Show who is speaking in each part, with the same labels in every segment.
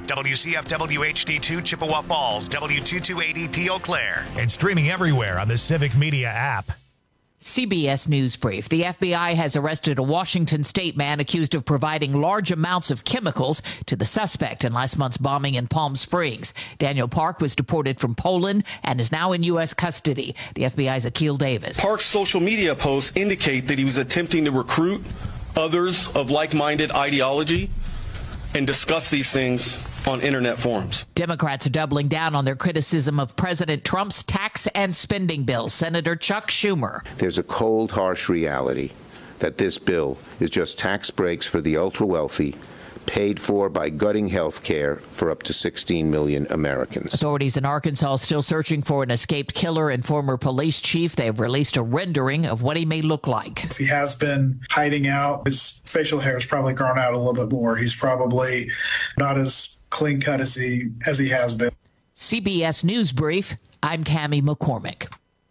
Speaker 1: WCFW HD2 Chippewa Falls, W2280P Eau Claire.
Speaker 2: And streaming everywhere on the Civic Media app.
Speaker 3: CBS News Brief. The FBI has arrested a Washington state man accused of providing large amounts of chemicals to the suspect in last month's bombing in Palm Springs. Daniel Park was deported from Poland and is now in U.S. custody. The FBI's Akil Davis.
Speaker 4: Park's social media posts indicate that he was attempting to recruit others of like-minded ideology and discuss these things on internet forums.
Speaker 3: Democrats are doubling down on their criticism of President Trump's tax and spending bill. Senator Chuck Schumer.
Speaker 5: There's a cold, harsh reality that this bill is just tax breaks for the ultra-wealthy, paid for by gutting health care for up to 16 million Americans.
Speaker 3: Authorities in Arkansas are still searching for an escaped killer and former police chief. They have released a rendering of what he may look like.
Speaker 6: If he has been hiding out, his facial hair has probably grown out a little bit more. He's probably not as clean cut as he has been.
Speaker 3: CBS News Brief. I'm Cammie McCormick.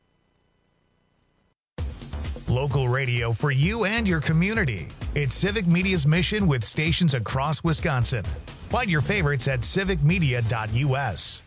Speaker 2: Local radio for you and your community. It's Civic Media's mission with stations across Wisconsin. Find your favorites at civicmedia.us.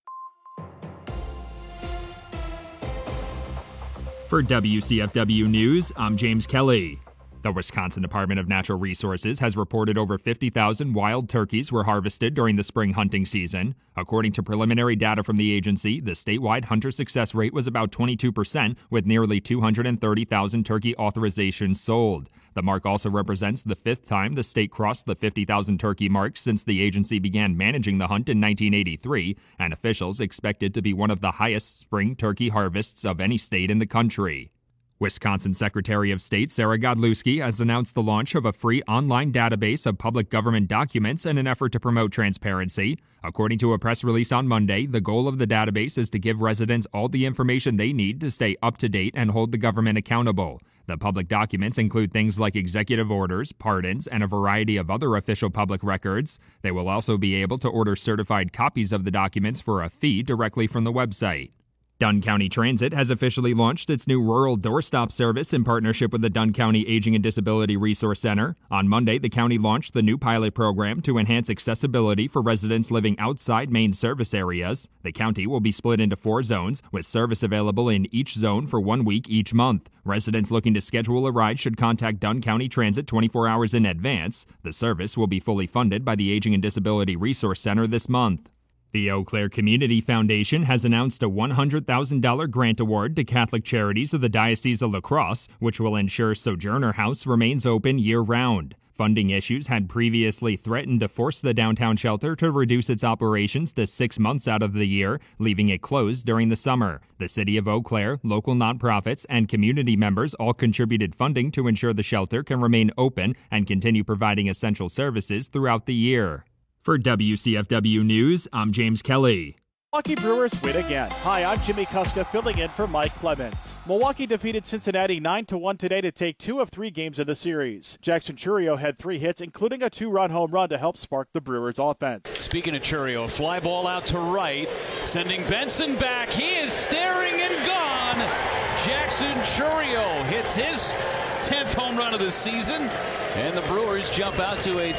Speaker 7: For WCFW News, I'm James Kelly. The Wisconsin Department of Natural Resources has reported over 50,000 wild turkeys were harvested during the spring hunting season. According to preliminary data from the agency, the statewide hunter success rate was about 22%, with nearly 230,000 turkey authorizations sold. The mark also represents the fifth time the state crossed the 50,000 turkey mark since the agency began managing the hunt in 1983, and officials expect it to be one of the highest spring turkey harvests of any state in the country. Wisconsin Secretary of State Sarah Godlewski has announced the launch of a free online database of public government documents in an effort to promote transparency. According to a press release on Monday, the goal of the database is to give residents all the information they need to stay up to date and hold the government accountable. The public documents include things like executive orders, pardons, and a variety of other official public records. They will also be able to order certified copies of the documents for a fee directly from the website. Dunn County Transit has officially launched its new rural doorstop service in partnership with the Dunn County Aging and Disability Resource Center. On Monday, the county launched the new pilot program to enhance accessibility for residents living outside main service areas. The county will be split into 4 zones, with service available in each zone for 1 week each month. Residents looking to schedule a ride should contact Dunn County Transit 24 hours in advance. The service will be fully funded by the Aging and Disability Resource Center this month. The Eau Claire Community Foundation has announced a $100,000 grant award to Catholic Charities of the Diocese of La Crosse, which will ensure Sojourner House remains open year-round. Funding issues had previously threatened to force the downtown shelter to reduce its operations to 6 months out of the year, leaving it closed during the summer. The city of Eau Claire, local nonprofits, and community members all contributed funding to ensure the shelter can remain open and continue providing essential services throughout the year. For WCFW News, I'm James Kelly.
Speaker 8: Milwaukee Brewers win again. Hi, I'm Jimmy Kuska filling in for Mike Clemens. Milwaukee defeated Cincinnati 9-1 today to take 2 of 3 games of the series. Jackson Chourio had 3 hits, including a 2-run home run to help spark the Brewers' offense.
Speaker 9: Speaking of Chourio, fly ball out to right, sending Benson back. He is staring and gone. Jackson Chourio hits his 10th home run of the season. And the Brewers jump out to a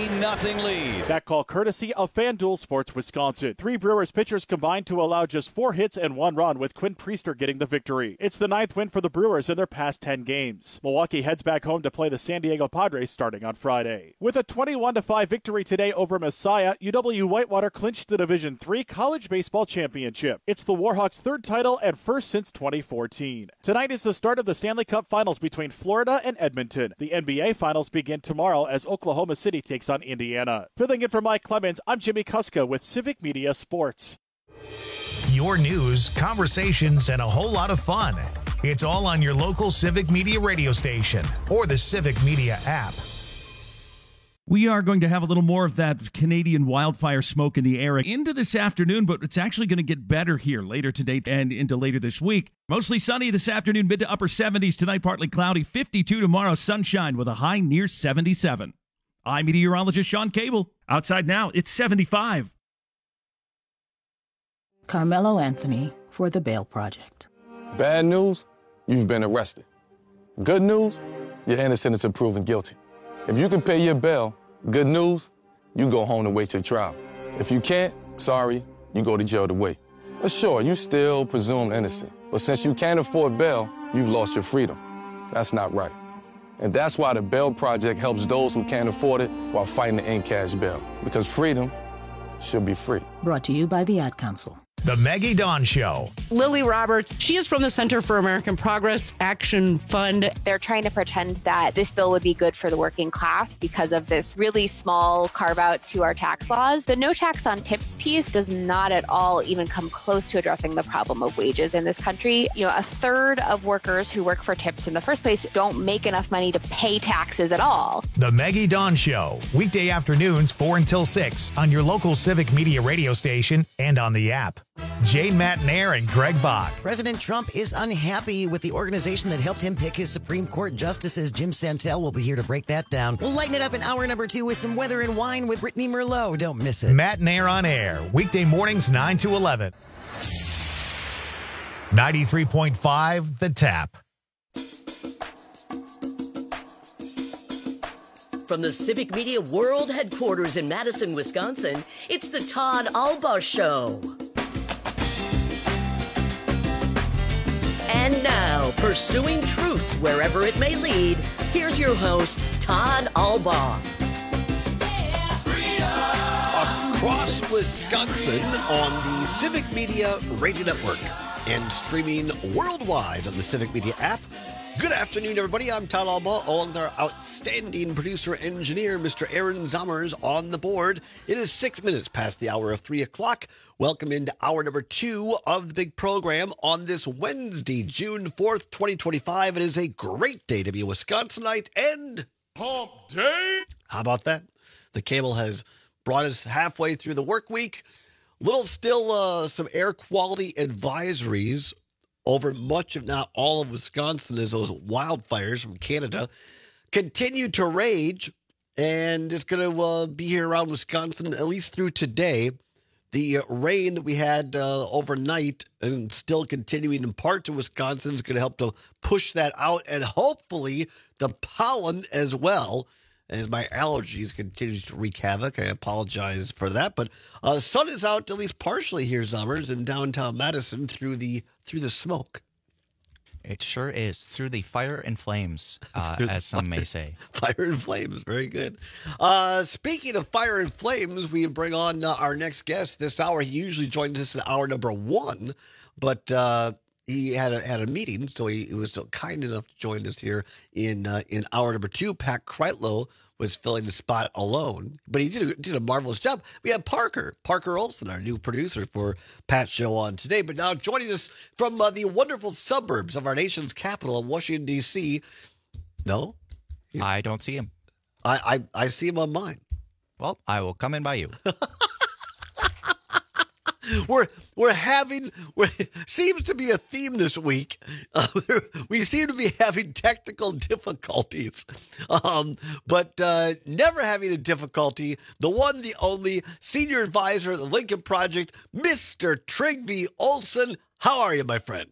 Speaker 9: 3-0 lead.
Speaker 8: That call courtesy of FanDuel Sports Wisconsin. 3 Brewers pitchers combined to allow just 4 hits and 1 run, with Quinn Priester getting the victory. It's the 9th win for the Brewers in their past 10 games. Milwaukee heads back home to play the San Diego Padres starting on Friday. With a 21-5 victory today over Messiah, UW-Whitewater clinched the Division III College Baseball Championship. It's the Warhawks' 3rd title and first since 2014. Tonight is the start of the Stanley Cup Finals between Florida and Edmonton. The NBA Finals begin tomorrow as Oklahoma City takes on Indiana. Filling in for Mike Clemens, I'm Jimmy Kuska with Civic Media Sports.
Speaker 2: Your news, conversations, and a whole lot of fun. It's all on your local Civic Media radio station or the Civic Media app.
Speaker 10: We are going to have a little more of that Canadian wildfire smoke in the air into this afternoon, but it's actually going to get better here later today and into later this week. Mostly sunny this afternoon, mid to upper 70s. Tonight, partly cloudy, 52 tomorrow, sunshine with a high near 77. I'm meteorologist Sean Cable. Outside now, it's 75.
Speaker 11: Carmelo Anthony for The Bail Project.
Speaker 12: Bad news, you've been arrested. Good news, you're innocent until proven guilty. If you can pay your bail, good news, you go home to wait your trial. If you can't, sorry, you go to jail to wait. But sure, you still presume innocent. But since you can't afford bail, you've lost your freedom. That's not right. And that's why the Bail Project helps those who can't afford it while fighting to end cash bail. Because freedom should be free.
Speaker 11: Brought to you by the Ad Council.
Speaker 2: The Maggie Dawn Show.
Speaker 13: Lily Roberts, she is from the Center for American Progress Action Fund.
Speaker 14: They're trying to pretend that this bill would be good for the working class because of this really small carve out to our tax laws. The no tax on tips piece does not at all even come close to addressing the problem of wages in this country. You know, a third of workers who work for tips in the first place don't make enough money to pay taxes at all.
Speaker 2: The Maggie Dawn Show. Weekday afternoons 4 until 6 on your local Civic Media radio station and on the app. Jane Matnair and Greg Bach.
Speaker 15: President Trump is unhappy with the organization that helped him pick his Supreme Court justices. Jim Santel will be here to break that down. We'll lighten it up in hour number 2 with some weather and wine with Brittany Merlot. Don't miss it.
Speaker 2: Matnair on air. Weekday mornings 9 to 11. 93.5 The Tap.
Speaker 16: From the Civic Media World Headquarters in Madison, Wisconsin, it's the Todd Albaugh Show. And now, pursuing truth wherever it may lead, here's your host, Todd Albaugh.
Speaker 17: Across Wisconsin on the Civic Media Radio Network and streaming worldwide on the Civic Media app. Good afternoon, everybody. I'm Todd Albaugh, along with our outstanding producer-engineer, Mr. Aaron Zommers, on the board. It is 6 minutes past the hour of 3 o'clock. Welcome into hour number 2 of the big program on this Wednesday, June 4th, 2025. It is a great day to be a Wisconsinite and Hump Day. How about that? The cable has brought us halfway through the work week. Little still some air quality advisories over much, if not all, of Wisconsin as those wildfires from Canada continue to rage, and it's going to be here around Wisconsin at least through today. The rain that we had overnight and still continuing in parts of Wisconsin is going to help to push that out, and hopefully the pollen as well, as my allergies continue to wreak havoc. I apologize for that, but the sun is out at least partially here, Zommers, in downtown Madison through the smoke.
Speaker 18: It sure is. Through the fire and flames, as some may say.
Speaker 17: Fire and flames. Very good. Speaking of fire and flames, we bring on our next guest this hour. He usually joins us in hour number 1, but he had a meeting, so he was so kind enough to join us here in hour number 2. Pat Kreitlow was filling the spot alone, but he did a marvelous job. We have Parker Olson, our new producer for Pat's show on today, but now joining us from the wonderful suburbs of our nation's capital, Washington, D.C. No?
Speaker 18: I don't see him.
Speaker 17: I see him on mine.
Speaker 18: Well, I will come in by you.
Speaker 17: Seems to be a theme this week. We seem to be having technical difficulties, but never having a difficulty. The one, the only senior advisor of the Lincoln Project, Mr. Trygve Olson. How are you, my friend?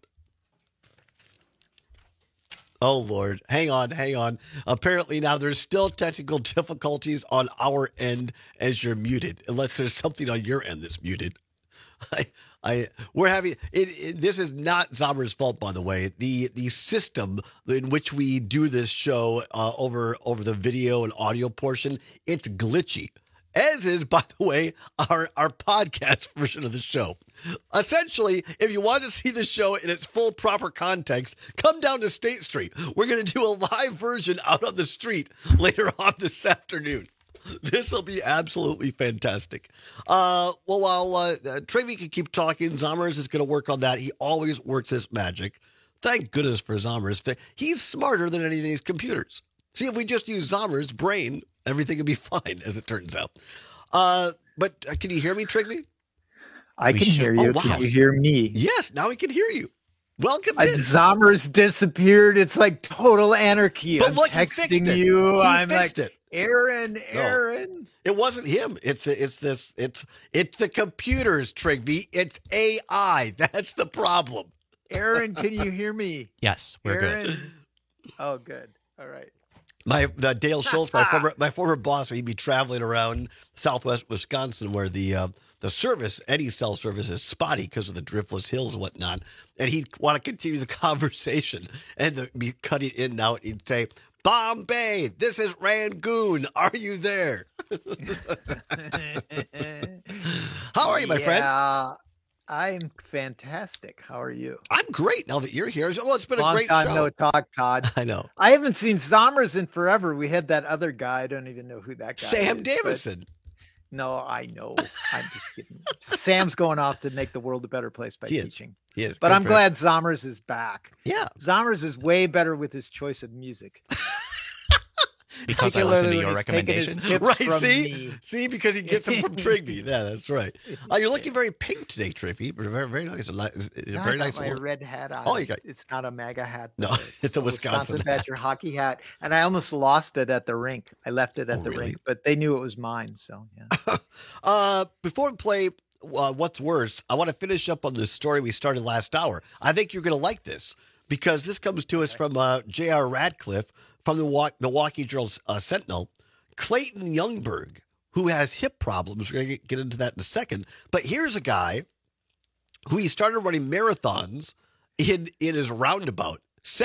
Speaker 17: Oh, Lord. Hang on. Apparently now there's still technical difficulties on our end as you're muted, unless there's something on your end that's muted. We're having it. This is not Zommers' fault, by the way. The system in which we do this show over the video and audio portion, it's glitchy. As is, by the way, our podcast version of the show. Essentially, if you want to see the show in its full proper context, come down to State Street. We're going to do a live version out on the street later on this afternoon. This will be absolutely fantastic. Well, while Trygve can keep talking, Zommers is going to work on that. He always works his magic. Thank goodness for Zommers. He's smarter than any of these computers. See, if we just use Zommers' brain, everything would be fine, as it turns out. But can you hear me, Trygve?
Speaker 19: I can hear you.
Speaker 17: Wow.
Speaker 19: Can you hear me?
Speaker 17: Yes, now we can hear you. Welcome in.
Speaker 19: Zommers disappeared. It's like total anarchy.
Speaker 17: But
Speaker 19: I'm
Speaker 17: look,
Speaker 19: texting you.
Speaker 17: I'm like,
Speaker 19: Aaron.
Speaker 17: No, it wasn't him. It's the computers, Trygve. It's AI. That's the problem.
Speaker 19: Aaron, can you hear me?
Speaker 18: Yes, we're good.
Speaker 19: Oh, good. All right.
Speaker 17: Dale Schultz, my former boss, he'd be traveling around Southwest Wisconsin where the service, any cell service, is spotty because of the driftless hills and whatnot. And he'd want to continue the conversation and be cutting in and out. He'd say, Bombay, this is Rangoon. Are you there? How are you, my friend?
Speaker 19: I'm fantastic. How are you?
Speaker 17: I'm great now that you're here. Oh, it's been
Speaker 19: Long
Speaker 17: a great
Speaker 19: time
Speaker 17: show.
Speaker 19: No talk, Todd.
Speaker 17: I know.
Speaker 19: I haven't seen Zommers in forever. We had that other guy. I don't even know who that guy
Speaker 17: Sam
Speaker 19: is.
Speaker 17: Davison.
Speaker 19: No, I know. I'm just kidding. Sam's going off to make the world a better place by teaching.
Speaker 17: He is.
Speaker 19: But
Speaker 17: Good
Speaker 19: I'm
Speaker 17: for
Speaker 19: glad Zommers is back.
Speaker 17: Yeah.
Speaker 19: Zommers is way better with his choice of music.
Speaker 18: Because I listened to your recommendations.
Speaker 17: Right, see, because he gets them from Trigby. Yeah, that's right. You're looking very pink today, Triffy. Very, very nice. It's a very nice.
Speaker 19: My red hat on.
Speaker 17: Oh, you got.
Speaker 19: It's not a MAGA hat.
Speaker 17: No, it's a Wisconsin
Speaker 19: Badger hockey hat, and I almost lost it at the rink. I left it at the rink, but they knew it was mine. So
Speaker 17: yeah. Before we play, what's worse? I want to finish up on this story we started last hour. I think you're going to like this because this comes to us from J.R. Radcliffe. From the Milwaukee Journal Sentinel, Clayton Youngberg, who has hip problems. We're going to get into that in a second. But here's a guy who he started running marathons in his roundabout.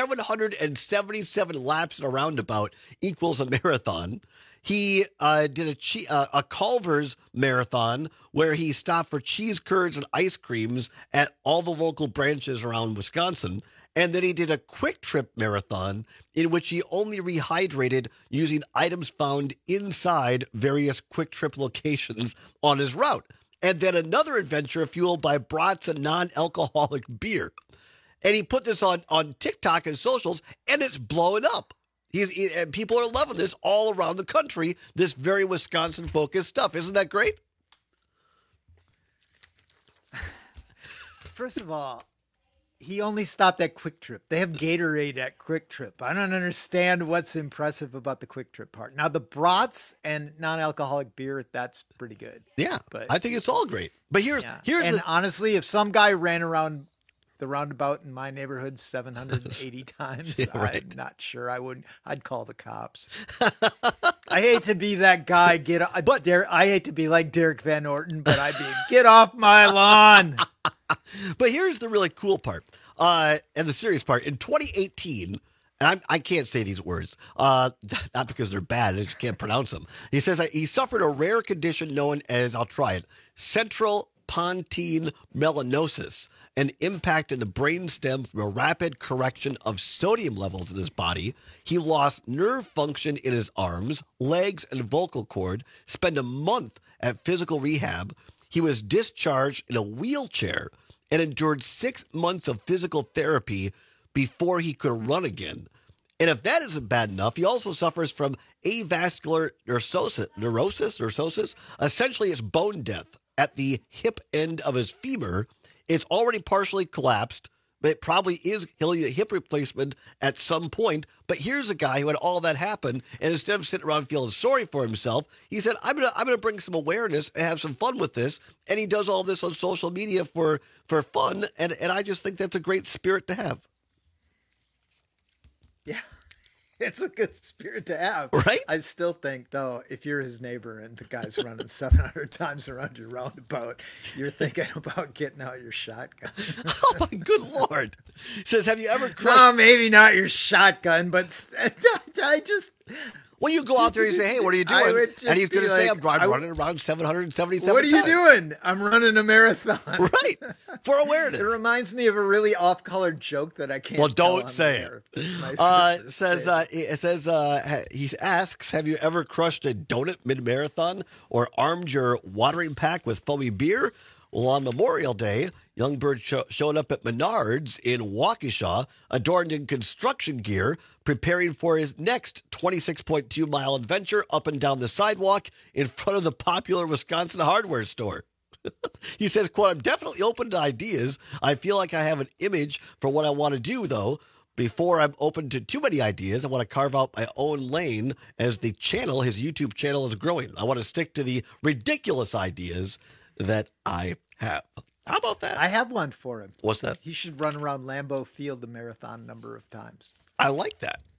Speaker 17: 777 laps in a roundabout equals a marathon. He did a Culver's marathon where he stopped for cheese curds and ice creams at all the local branches around Wisconsin. And then he did a Quick Trip marathon in which he only rehydrated using items found inside various Quick Trip locations on his route. And then another adventure fueled by brats and non-alcoholic beer. And he put this on TikTok and socials, and it's blowing up. People are loving this all around the country, this very Wisconsin-focused stuff. Isn't that great?
Speaker 19: First of all, he only stopped at Quick Trip. They have Gatorade at Quick Trip. I don't understand what's impressive about the Quick Trip part. Now, the brats and non-alcoholic beer, that's pretty good.
Speaker 17: Yeah, but I think it's all great. But here's
Speaker 19: honestly, if some guy ran around the roundabout in my neighborhood 780 times,
Speaker 17: yeah, right.
Speaker 19: I'm not sure I'd call the cops. I hate to be that guy. I hate to be like Derek Van Orton, but I'd be get off my lawn.
Speaker 17: But here's the really cool part, and the serious part. In 2018, and I can't say these words, not because they're bad, I just can't pronounce them. He says he suffered a rare condition known as, I'll try it, central pontine melanosis, an impact in the brainstem from a rapid correction of sodium levels in his body. He lost nerve function in his arms, legs, and vocal cord, spent a month at physical rehab. He was discharged in a wheelchair and endured 6 months of physical therapy before he could run again. And if that isn't bad enough, he also suffers from avascular neurosis. Essentially, it's bone death at the hip end of his femur. It's already partially collapsed, but it probably is. He'll need a hip replacement at some point. But here's a guy who had all that happen, and instead of sitting around feeling sorry for himself, he said, I'm gonna bring some awareness and have some fun with this. And he does all this on social media for fun, and I just think that's a great spirit to have.
Speaker 19: Yeah. It's a good spirit to have.
Speaker 17: Right?
Speaker 19: I still think, though, if you're his neighbor and the guy's running 700 times around your roundabout, you're thinking about getting out your shotgun.
Speaker 17: Oh, my good Lord. Says, have you ever crushed...
Speaker 19: No, maybe not your shotgun, but I just...
Speaker 17: When you go out there and you say, hey, what are you doing? And he's going to say, I'm running around 777
Speaker 19: What are you doing? I'm running a marathon.
Speaker 17: Right. For awareness.
Speaker 19: It reminds me of a really off-colored joke that I can't
Speaker 17: Well, don't say it. He asks, have you ever crushed a donut mid-marathon or armed your watering pack with foamy beer? Well, on Memorial Day, Youngberg showed up at Menards in Waukesha, adorned in construction gear, preparing for his next 26.2-mile adventure up and down the sidewalk in front of the popular Wisconsin hardware store. He says, quote, I'm definitely open to ideas. I feel like I have an image for what I want to do, though. Before I'm open to too many ideas, I want to carve out my own lane as his YouTube channel is growing. I want to stick to the ridiculous ideas that I have. How about that?
Speaker 19: I have one for him.
Speaker 17: What's that?
Speaker 19: He should run around Lambeau Field the marathon number of times.
Speaker 17: I like that.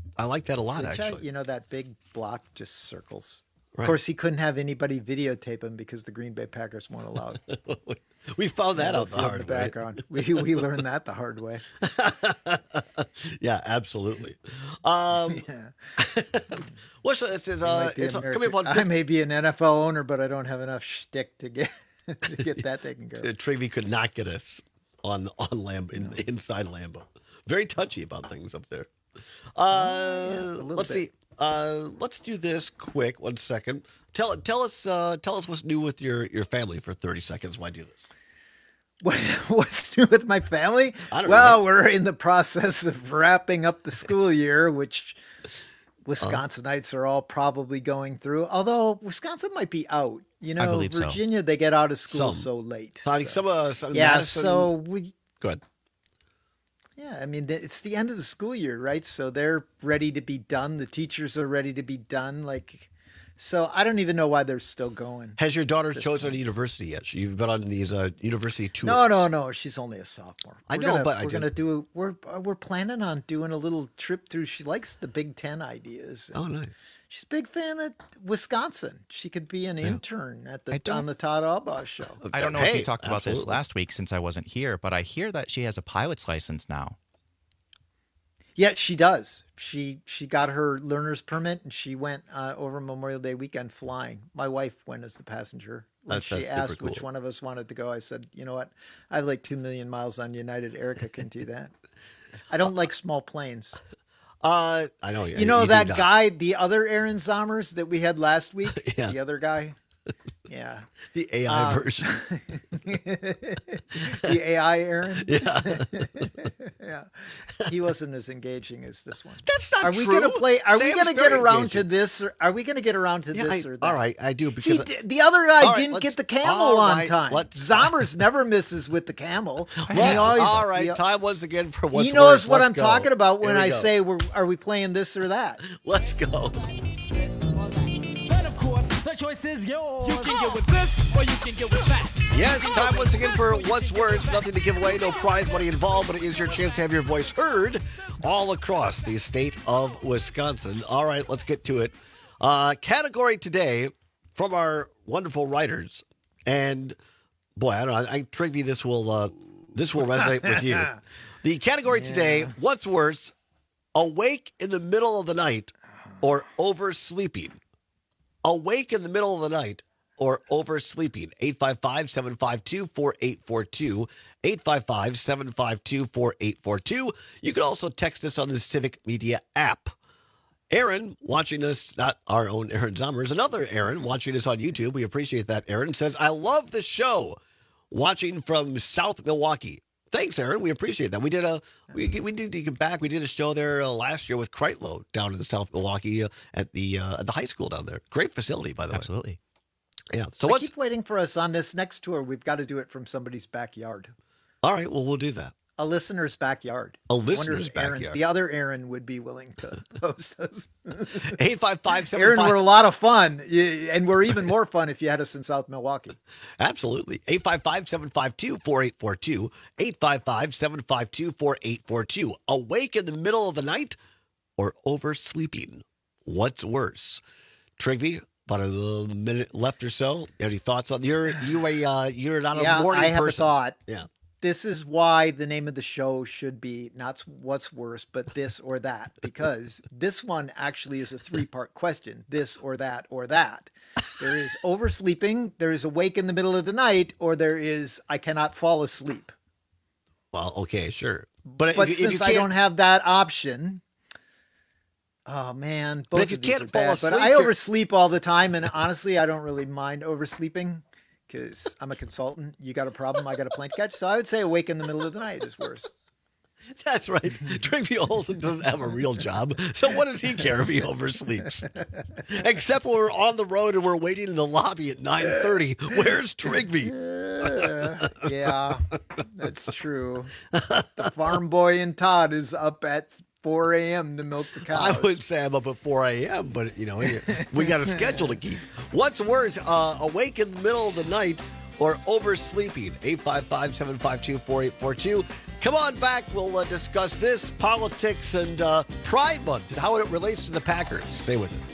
Speaker 17: I like that a lot,
Speaker 19: Which
Speaker 17: actually.
Speaker 19: that big block just circles.
Speaker 17: Right.
Speaker 19: Of course, he couldn't have anybody videotape him because the Green Bay Packers weren't allowed.
Speaker 17: We found that out the hard way.
Speaker 19: Background. We learned that the hard way.
Speaker 17: Yeah, absolutely.
Speaker 19: Yeah.
Speaker 17: What's it's coming upon.
Speaker 19: I may be an NFL owner, but I don't have enough shtick to get that taken care of.
Speaker 17: Trivy could not get us on Lambo inside Lambo. Very touchy about things up there. Let's see. Let's do this quick. 1 second. Tell us what's new with your family for 30 seconds. Why do this?
Speaker 19: What's new with my family?
Speaker 17: I don't know.
Speaker 19: We're in the process of wrapping up the school year, which Wisconsinites are all probably going through. Although Wisconsin might be out.
Speaker 18: I believe
Speaker 19: Virginia, they get out of school so late.
Speaker 17: I think some
Speaker 19: yeah,
Speaker 17: Madison,
Speaker 19: so we.
Speaker 17: Good.
Speaker 19: Yeah, I mean, it's the end of the school year, right? So they're ready to be done. The teachers are ready to be done. So I don't even know why they're still going.
Speaker 17: Has your daughter chosen a university yet? You've been on these university tours.
Speaker 19: No. She's only a sophomore.
Speaker 17: We're
Speaker 19: planning on doing a little trip through. She likes the Big Ten ideas.
Speaker 17: Oh, nice.
Speaker 19: She's a big fan of Wisconsin. She could be an intern on the Todd Albaugh show.
Speaker 18: I don't know if you talked about this last week since I wasn't here, but I hear that she has a pilot's license now.
Speaker 19: Yeah, she does. She got her learner's permit and she went over Memorial Day weekend flying. My wife went as the passenger. When she asked
Speaker 17: cool.
Speaker 19: which one of us wanted to go, I said, you know what? I have like 2 million miles on United. Erica can do that. I don't like small planes.
Speaker 17: I know.
Speaker 19: You know that guy, the other Aaron Zommers that we had last week?
Speaker 17: Yeah.
Speaker 19: The other guy? Yeah.
Speaker 17: The AI version.
Speaker 19: The AI Aaron?
Speaker 17: Yeah.
Speaker 19: Yeah. He wasn't as engaging as this one.
Speaker 17: That's not
Speaker 19: true.
Speaker 17: true.
Speaker 19: Are we going to get around
Speaker 17: engaging.
Speaker 19: to this? Or are we going to get around to this or that?
Speaker 17: All right, I do. Because
Speaker 19: the other guy didn't get the camel on time.
Speaker 17: Zommers
Speaker 19: never misses with the camel.
Speaker 17: All right, time once again for what's
Speaker 19: He knows
Speaker 17: worse.
Speaker 19: what
Speaker 17: Let's
Speaker 19: I'm
Speaker 17: go.
Speaker 19: talking about when
Speaker 17: Here we
Speaker 19: I
Speaker 17: go.
Speaker 19: say, are we playing this or that?
Speaker 17: Let's go.
Speaker 20: The choice is yours. You can get with this or you can get with that.
Speaker 17: Yes, time once again for What's Worse. Nothing to give away, no prize money involved, but it is your chance to have your voice heard all across the state of Wisconsin. All right, let's get to it. Category today from our wonderful writers. And boy, I don't know, I Trigby, this will resonate with you. The category today, What's Worse, awake in the middle of the night or oversleeping? Awake in the middle of the night or oversleeping. 855-752-4842. 855-752-4842. You can also text us on the Civic Media app. Aaron, watching us, not our own Aaron Zommers, another Aaron watching us on YouTube. We appreciate that, Aaron. Says, I love the show. Watching from South Milwaukee. Thanks, Aaron. We appreciate that. We did a show there last year with Kreitlow down in South Milwaukee at the high school down there. Great facility, by the way.
Speaker 18: Absolutely.
Speaker 17: Yeah. So
Speaker 19: I keep waiting for us on this next tour. We've got to do it from somebody's backyard.
Speaker 17: All right. Well, we'll do that.
Speaker 19: A listener's backyard.
Speaker 17: A listener's backyard.
Speaker 19: The other Aaron would be willing to host us.
Speaker 17: 855-75.
Speaker 19: Aaron, we're a lot of fun, and we're even more fun if you had us in South Milwaukee.
Speaker 17: Absolutely. 855-752-4842. 855-752-4842. Awake in the middle of the night or oversleeping? What's worse? Trigby, about a minute left or so. Any thoughts on you're not a morning person.
Speaker 19: I have a thought.
Speaker 17: Yeah.
Speaker 19: This is why the name of the show should be not What's Worse, but This or That, because this one actually is a 3-part question, this or that or that. There is oversleeping, there is awake in the middle of the night, or there is I cannot fall asleep.
Speaker 17: Well, okay, sure. But
Speaker 19: since I don't have that option, oh man, both
Speaker 17: if you
Speaker 19: of these
Speaker 17: can't
Speaker 19: are
Speaker 17: fall
Speaker 19: bad,
Speaker 17: asleep,
Speaker 19: but I oversleep all the time, and honestly, I don't really mind oversleeping. Because I'm a consultant. You got a problem, I got a plane to catch. So I would say awake in the middle of the night is worse.
Speaker 17: That's right. Trigby Olsen doesn't have a real job. So what does he care if he oversleeps? Except when we're on the road and we're waiting in the lobby at 9:30. Where's Trigby?
Speaker 19: Yeah, that's true. The farm boy in Todd is up at 4 a.m. to milk the cows.
Speaker 17: I wouldn't say I'm up at 4 a.m., but, we got a schedule to keep. What's worse, awake in the middle of the night or oversleeping? 855-752-4842. Come on back. We'll discuss this, politics, and Pride Month and how it relates to the Packers. Stay with us.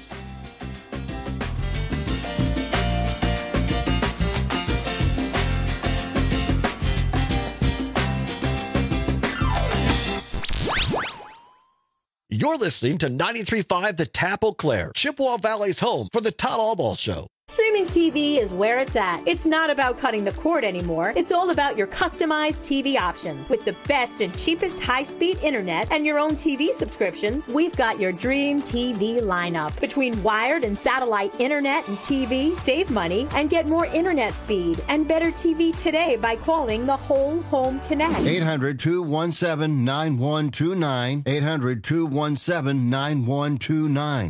Speaker 17: You're listening to 93.5 The Tap Eau Claire, Chippewa Valley's home for the Todd Albaugh Show.
Speaker 21: Streaming TV is where it's at. It's not about cutting the cord anymore. It's all about your customized TV options. With the best and cheapest high-speed internet and your own TV subscriptions, we've got your dream TV lineup. Between wired and satellite internet and TV, save money and get more internet speed and better TV today by calling the Whole Home Connect.
Speaker 22: 800-217-9129. 800-217-9129.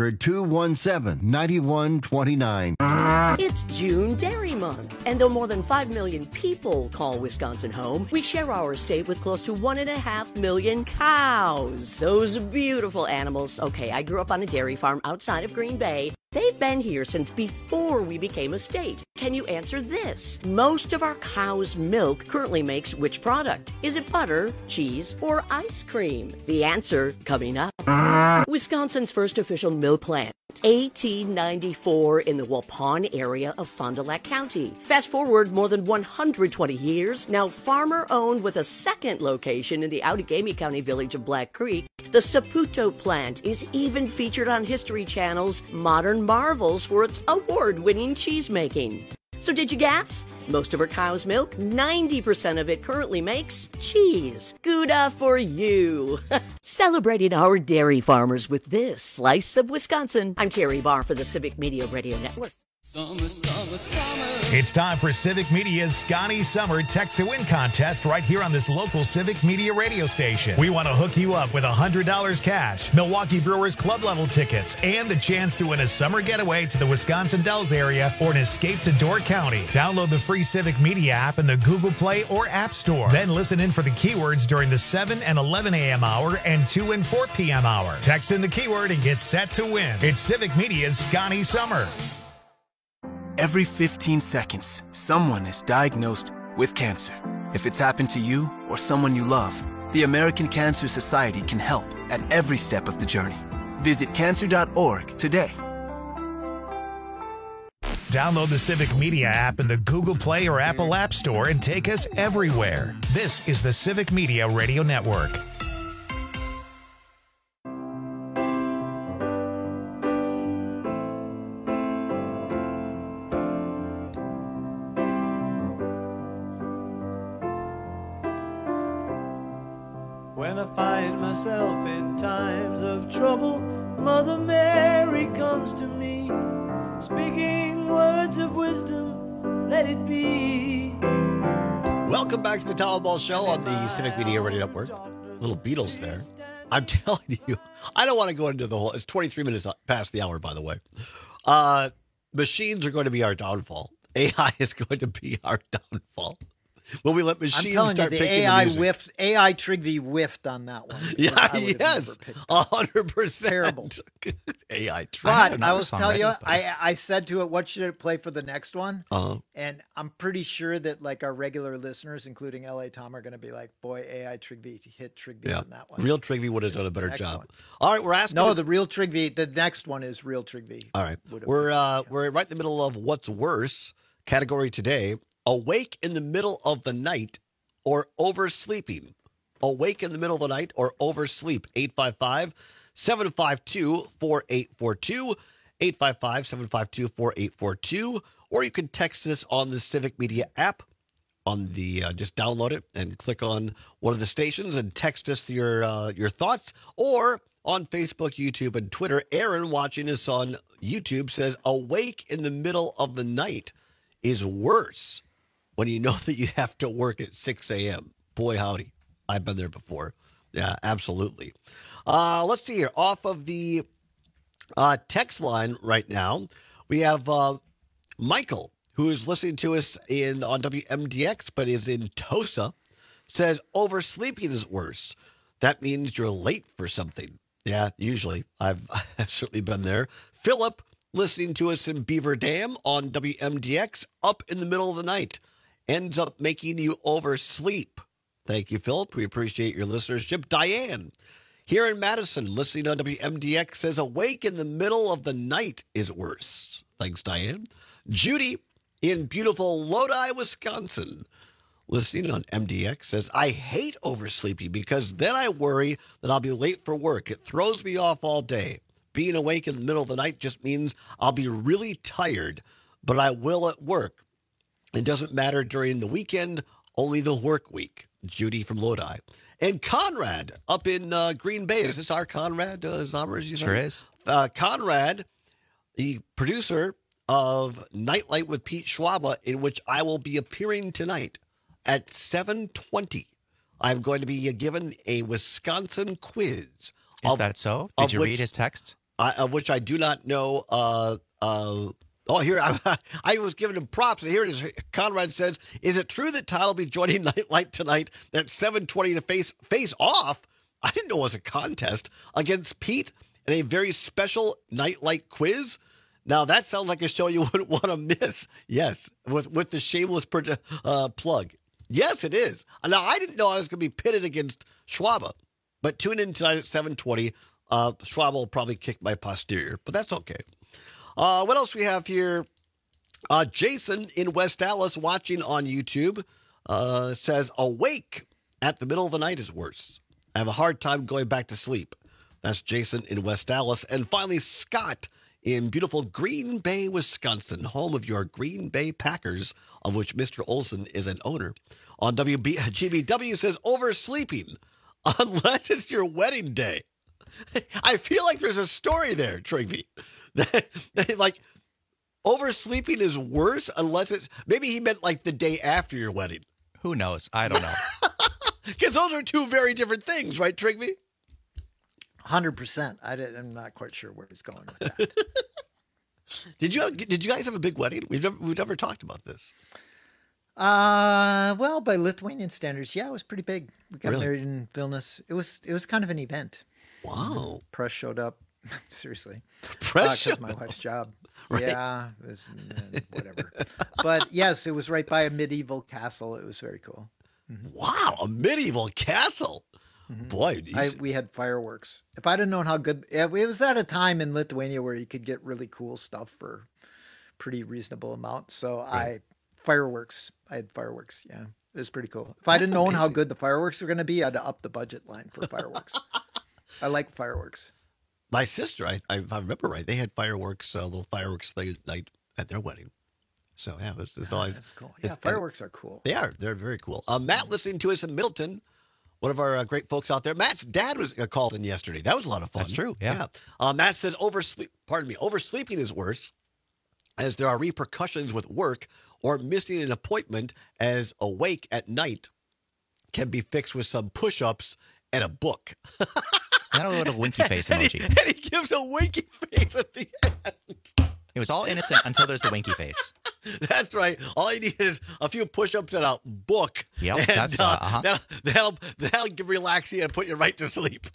Speaker 22: 800-217-9129.
Speaker 16: It's June Dairy Month, and though more than 5 million people call Wisconsin home, we share our state with close to 1.5 million cows. Those beautiful animals. Okay, I grew up on a dairy farm outside of Green Bay. They've been here since before we became a state. Can you answer this? Most of our cow's milk currently makes which product? Is it butter, cheese, or ice cream? The answer coming up. Wisconsin's first official milk plant. 1894 in the Waupun area of Fond du Lac County. Fast forward more than 120 years, now farmer-owned with a second location in the Outagamie County village of Black Creek. The Saputo plant is even featured on History Channel's Modern Marvels for its award-winning cheese making. So did you guess? Most of our cow's milk, 90% of it currently makes cheese. Gouda for you. Celebrating our dairy farmers with this slice of Wisconsin. I'm Terry Barr for the Civic Media Radio Network.
Speaker 2: Summer, summer, summer. It's time for Civic Media's Scotty Summer Text to Win contest right here on this local Civic Media radio station. We want to hook you up with $100 cash, Milwaukee Brewers club level tickets, and the chance to win a summer getaway to the Wisconsin Dells area or an escape to Door County. Download the free Civic Media app in the Google Play or App Store. Then listen in for the keywords during the 7 and 11 a.m. hour and 2 and 4 p.m. hour. Text in the keyword and get set to win. It's Civic Media's Scotty Summer.
Speaker 23: Every 15 seconds, someone is diagnosed with cancer. If it's happened to you or someone you love, the American Cancer Society can help at every step of the journey. Visit cancer.org today.
Speaker 2: Download the Civic Media app in the Google Play or Apple App Store and take us everywhere. This is the Civic Media Radio Network.
Speaker 20: When I find myself in times of trouble, Mother Mary comes to me, speaking words of wisdom, let it be.
Speaker 17: Welcome back to the Todd Albaugh Show on the Civic Media Radio Network. Little Beatles there. I'm telling you, I don't want to go into the whole, it's 23 minutes past the hour, by the way. Machines are going to be our downfall. AI is going to be our downfall. When we let machines start picking the music.
Speaker 19: AI Trigby whiffed on that one.
Speaker 17: Yeah, yes, 100%.
Speaker 19: Terrible.
Speaker 17: AI Trigby.
Speaker 19: But I was telling you, I said to it, what should it play for the next one? And I'm pretty sure that like our regular listeners, including LA Tom, are going to be like, boy, AI Trigby hit Trigby on that one.
Speaker 17: Real Trigby would have done a better job. All right, we're asking.
Speaker 19: No, the real Trigby, the next one is Real Trigby.
Speaker 17: All right, we're right in the middle of what's worse category today. Awake in the middle of the night or oversleeping. Awake in the middle of the night or oversleep. 855-752-4842. 855-752-4842. Or you can text us on the Civic Media app. On the just download it and click on one of the stations and text us your thoughts. Or on Facebook, YouTube, and Twitter. Aaron, watching us on YouTube, says awake in the middle of the night is worse when you know that you have to work at 6 a.m. Boy, howdy. I've been there before. Yeah, absolutely. Let's see here. Off of the text line right now, we have Michael, who is listening to us on WMDX, but is in Tosa, says oversleeping is worse. That means you're late for something. Yeah, usually. I've certainly been there. Philip listening to us in Beaver Dam on WMDX, up in the middle of the night. Ends up making you oversleep. Thank you, Philip. We appreciate your listenership. Diane, here in Madison, listening on WMDX, says awake in the middle of the night is worse. Thanks, Diane. Judy, in beautiful Lodi, Wisconsin, listening on MDX, says, I hate oversleeping because then I worry that I'll be late for work. It throws me off all day. Being awake in the middle of the night just means I'll be really tired, but I will at work. It doesn't matter during the weekend, only the work week. Judy from Lodi. And Conrad up in Green Bay. Is this our Conrad?
Speaker 18: Sure is.
Speaker 17: Conrad, the producer of Nightlight with Pete Schwaba, in which I will be appearing tonight at 7:20. I'm going to be given a Wisconsin quiz.
Speaker 18: Is that so? Did you read his text?
Speaker 17: Of which I do not know. Here, I was giving him props, and here it is. Conrad says, is it true that Todd will be joining Nightlight tonight at 7:20 to face off? I didn't know it was a contest against Pete in a very special Nightlight quiz. Now, that sounds like a show you wouldn't want to miss. Yes, with the shameless plug. Yes, it is. Now, I didn't know I was going to be pitted against Schwaba, but tune in tonight at 7:20. Schwaba will probably kick my posterior, but that's okay. What else we have here? Jason in West Dallas watching on YouTube says, awake at the middle of the night is worse. I have a hard time going back to sleep. That's Jason in West Dallas. And finally, Scott in beautiful Green Bay, Wisconsin, home of your Green Bay Packers, of which Mr. Olson is an owner. On GBW says, oversleeping, unless it's your wedding day. I feel like there's a story there, Trigby. Like, oversleeping is worse unless it's, maybe he meant like the day after your wedding.
Speaker 18: Who knows? I don't know.
Speaker 17: Because those are two very different things, right, Trigby?
Speaker 19: 100%. I'm not quite sure where he's going with that.
Speaker 17: Did you guys have a big wedding? We've never talked about this.
Speaker 19: Well, by Lithuanian standards, yeah, it was pretty big. We got
Speaker 17: Really?
Speaker 19: married in Vilnius. It was kind of an event.
Speaker 17: Wow.
Speaker 19: Press showed up. Seriously.
Speaker 17: Press showed
Speaker 19: my wife's job.
Speaker 17: Right.
Speaker 19: Yeah, it was whatever. But yes, it was right by a medieval castle. It was very cool. Mm-hmm.
Speaker 17: Wow, a medieval castle.
Speaker 19: Mm-hmm.
Speaker 17: Boy,
Speaker 19: we had fireworks. If I'd have known how good it was at a time in Lithuania where you could get really cool stuff for pretty reasonable amount. So I had fireworks. Yeah, it was pretty cool. If I didn't known how good the fireworks were going to be, I'd have upped the budget line for fireworks. I like fireworks.
Speaker 17: My sister, if I remember right, they had fireworks, little fireworks night at their wedding. So yeah, it's always
Speaker 19: that's cool. Yeah, fireworks are cool.
Speaker 17: They are. They're very cool. Matt, listening to us in Middleton, one of our great folks out there. Matt's dad was called in yesterday. That was a lot of fun.
Speaker 18: That's true. Yeah.
Speaker 17: Matt says oversleeping is worse, as there are repercussions with work, or missing an appointment, as awake at night can be fixed with some push-ups and a book.
Speaker 18: Not a little winky face emoji.
Speaker 17: And he gives a winky face at the end.
Speaker 18: It was all innocent until there's the winky face.
Speaker 17: That's right. All you need is a few push-ups and a book.
Speaker 18: Yep,
Speaker 17: and,
Speaker 18: that's
Speaker 17: that'll relax you and put you right to sleep.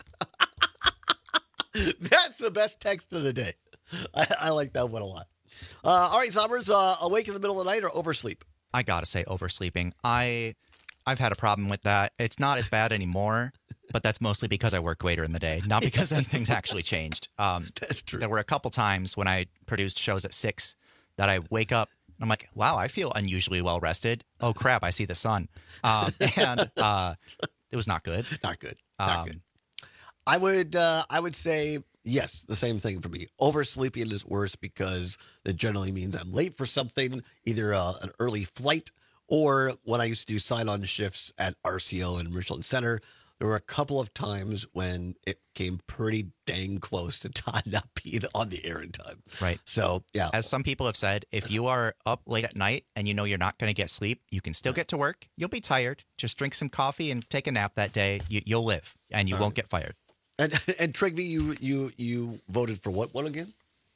Speaker 17: That's the best text of the day. I like that one a lot. All right, Sommers, awake in the middle of the night or oversleep?
Speaker 18: I gotta say, oversleeping. I've had a problem with that. It's not as bad anymore, but that's mostly because I work later in the day, not because anything's actually changed.
Speaker 17: That's true.
Speaker 18: There were a couple times when I produced shows at 6 that I wake up and I'm like, wow, I feel unusually well rested. Oh crap, I see the sun. And it was not good.
Speaker 17: Not good. Not good. I would say yes, the same thing for me. Oversleeping is worse because that generally means I'm late for something, either an early flight, or when I used to do sign-on shifts at RCO and Richland Center, there were a couple of times when it came pretty dang close to Todd not being on the air in time.
Speaker 18: Right.
Speaker 17: So, yeah.
Speaker 18: As some people have said, if you are up late at night and you know you're not going to get sleep, you can still get to work. You'll be tired. Just drink some coffee and take a nap that day. You'll live, and you won't get fired.
Speaker 17: And Trigby, you voted for what one again?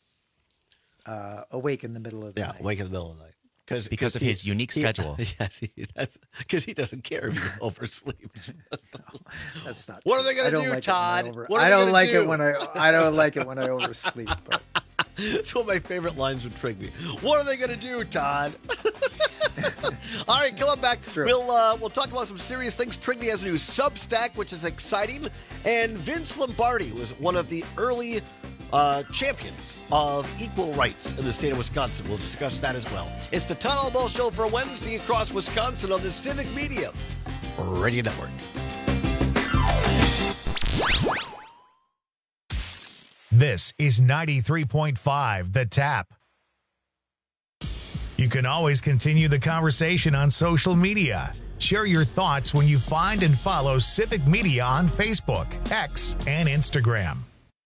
Speaker 19: Awake in the middle of the night.
Speaker 17: Yeah, awake in the middle of the night.
Speaker 18: Because of his unique schedule.
Speaker 17: Yes, because he doesn't care if he oversleeps.
Speaker 19: No, that's not.
Speaker 17: What are they going to do, Todd?
Speaker 19: I don't like it when I oversleep. But
Speaker 17: It's one of my favorite lines from Trigby. What are they going to do, Todd? All right, come on back. We'll talk about some serious things. Trigby has a new Substack, which is exciting. And Vince Lombardi was one of the early champions of equal rights in the state of Wisconsin. We'll discuss that as well. It's the Todd Albaugh Show for Wednesday across Wisconsin on the Civic Media Radio Network.
Speaker 2: This is 93.5 The Tap. You can always continue the conversation on social media. Share your thoughts when you find and follow Civic Media on Facebook, X, and Instagram.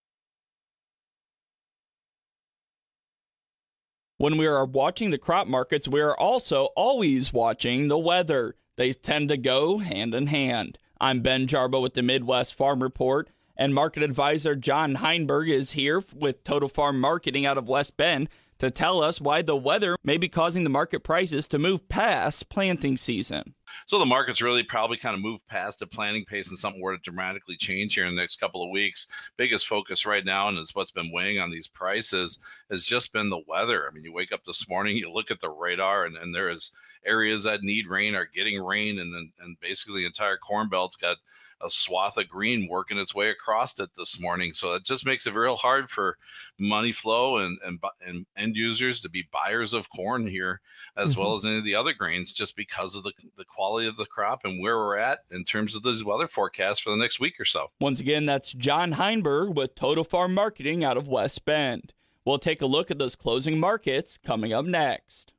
Speaker 1: When we are watching the crop markets, we are also always watching the weather. They tend to go hand in hand. I'm Ben Jarbo with the Midwest Farm Report, and market advisor John Heinberg is here with Total Farm Marketing out of West Bend to tell us why the weather may be causing the market prices to move past planting season.
Speaker 4: So the market's really probably kind of moved past the planting pace, and something were to dramatically change here in the next couple of weeks. Biggest focus right now, and it's what's been weighing on these prices, has just been the weather. I mean, you wake up this morning, you look at the radar, and there is areas that need rain are getting rain, and basically the entire Corn Belt's got a swath of green working its way across it this morning. So it just makes it real hard for money flow and end users to be buyers of corn here, as well as any of the other grains, just because of the quality of the crop and where we're at in terms of those weather forecasts for the next week or so.
Speaker 1: Once again, that's John Heinberg with Total Farm Marketing out of West Bend. We'll take a look at those closing markets coming up next.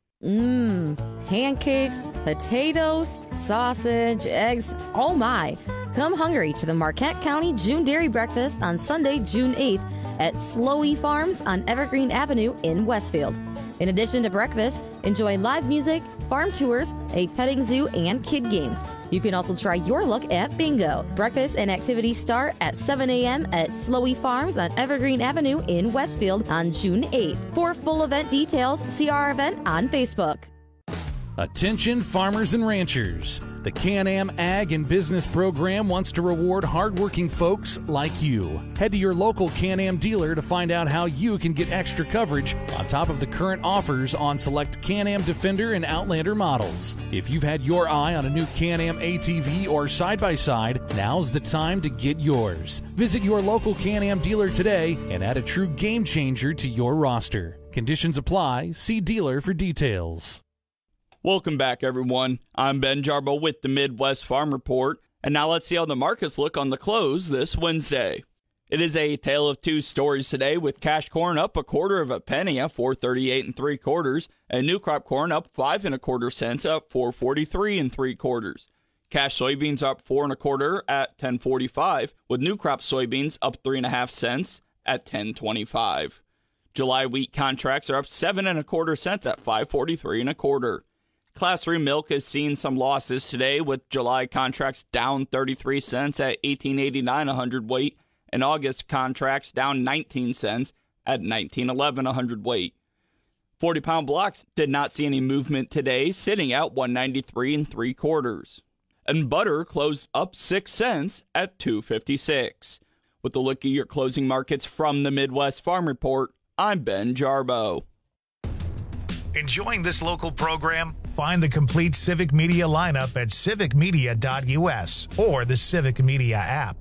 Speaker 5: Pancakes, potatoes, sausage, eggs, oh my. Come hungry to the Marquette County June Dairy Breakfast on Sunday, June 8th at Slowey Farms on Evergreen Avenue in Westfield. In addition to breakfast, enjoy live music, farm tours, a petting zoo, and kid games. You can also try your luck at bingo. Breakfast and activities start at 7 a.m. at Slowey Farms on Evergreen Avenue in Westfield on June 8th. For full event details, see our event on Facebook.
Speaker 24: Attention farmers and ranchers. The Can-Am Ag and Business Program wants to reward hardworking folks like you. Head to your local Can-Am dealer to find out how you can get extra coverage on top of the current offers on select Can-Am Defender and Outlander models. If you've had your eye on a new Can-Am ATV or side-by-side, now's the time to get yours. Visit your local Can-Am dealer today and add a true game changer to your roster. Conditions apply. See dealer for details.
Speaker 1: Welcome back, everyone. I'm Ben Jarbo with the Midwest Farm Report, and now let's see how the markets look on the close this Wednesday. It is a tale of two stories today, with cash corn up 1/4 penny at $4.38 3/4, and new crop corn up 5 1/4 cents at $4.43 3/4. Cash soybeans up 4 1/4 at $10.45, with new crop soybeans up 3 1/2 cents at $10.25. July wheat contracts are up 7 1/4 cents at $5.43 1/4. Class 3 milk has seen some losses today, with July contracts down 33 cents at $18.89 a hundredweight, and August contracts down 19 cents at $19.11 a hundredweight. 40-pound blocks did not see any movement today, sitting at $1.93 3/4. And butter closed up 6 cents at $2.56. With a look at your closing markets from the Midwest Farm Report, I'm Ben Jarbo.
Speaker 2: Enjoying this local program? Find the complete Civic Media lineup at civicmedia.us or the Civic Media app.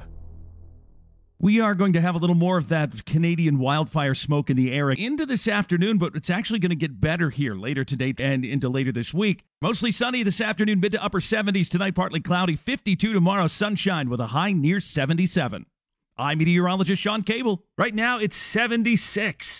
Speaker 10: We are going to have a little more of that Canadian wildfire smoke in the air into this afternoon, but it's actually going to get better here later today and into later this week. Mostly sunny this afternoon, mid to upper 70s tonight, partly cloudy, 52 tomorrow, sunshine with a high near 77. I'm meteorologist Sean Cable. Right now, it's 76.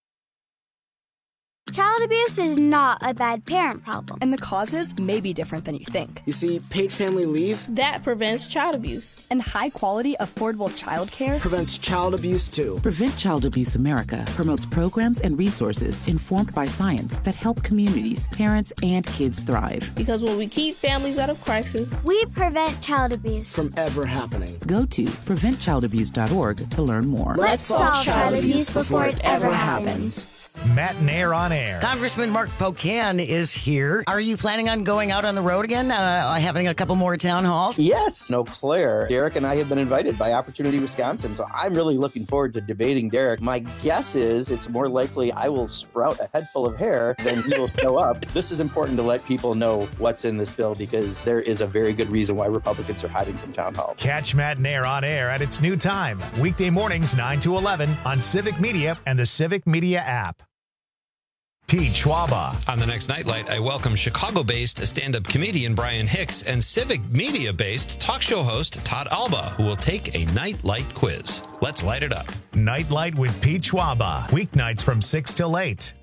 Speaker 25: Child abuse is not a bad parent problem. And the causes may be different than you think.
Speaker 26: You see, paid family leave
Speaker 25: that prevents child abuse. And high-quality, affordable childcare
Speaker 26: prevents child abuse, too.
Speaker 11: Prevent Child Abuse America promotes programs and resources informed by science that help communities, parents, and kids thrive.
Speaker 25: Because when we keep families out of crisis, we prevent child abuse
Speaker 26: from ever happening.
Speaker 11: Go to preventchildabuse.org to learn more.
Speaker 25: Let's solve child abuse before it ever happens.
Speaker 2: Matt and Air on Air.
Speaker 15: Congressman Mark Pocan is here. Are you planning on going out on the road again, having a couple more town halls?
Speaker 3: Yes, Eau Claire. Derek and I have been invited by Opportunity Wisconsin, so I'm really looking forward to debating Derek. My guess is it's more likely I will sprout a head full of hair than he will show up. This is important to let people know what's in this bill because there is a very good reason why Republicans are hiding from town halls.
Speaker 2: Catch Matt and Air on Air at its new time, weekday mornings 9 to 11 on Civic Media and the Civic Media app. Pete Schwaba.
Speaker 6: On the next Nightlight, I welcome Chicago-based stand-up comedian Brian Hicks and Civic Media-based talk show host Todd Alba, who will take a Nightlight quiz. Let's light it up.
Speaker 2: Nightlight with Pete Schwaba. Weeknights from 6 till 8.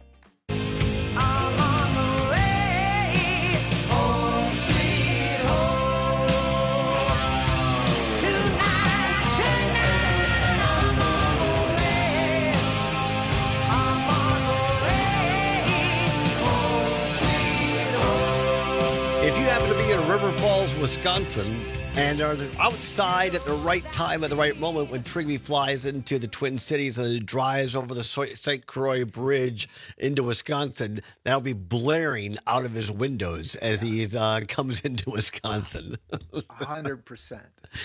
Speaker 17: If you happen to be in River Falls, Wisconsin, and are outside at the right time at the right moment when Trigby flies into the Twin Cities and then drives over the St. Croix Bridge into Wisconsin, that'll be blaring out of his windows as he comes into Wisconsin.
Speaker 19: 100%.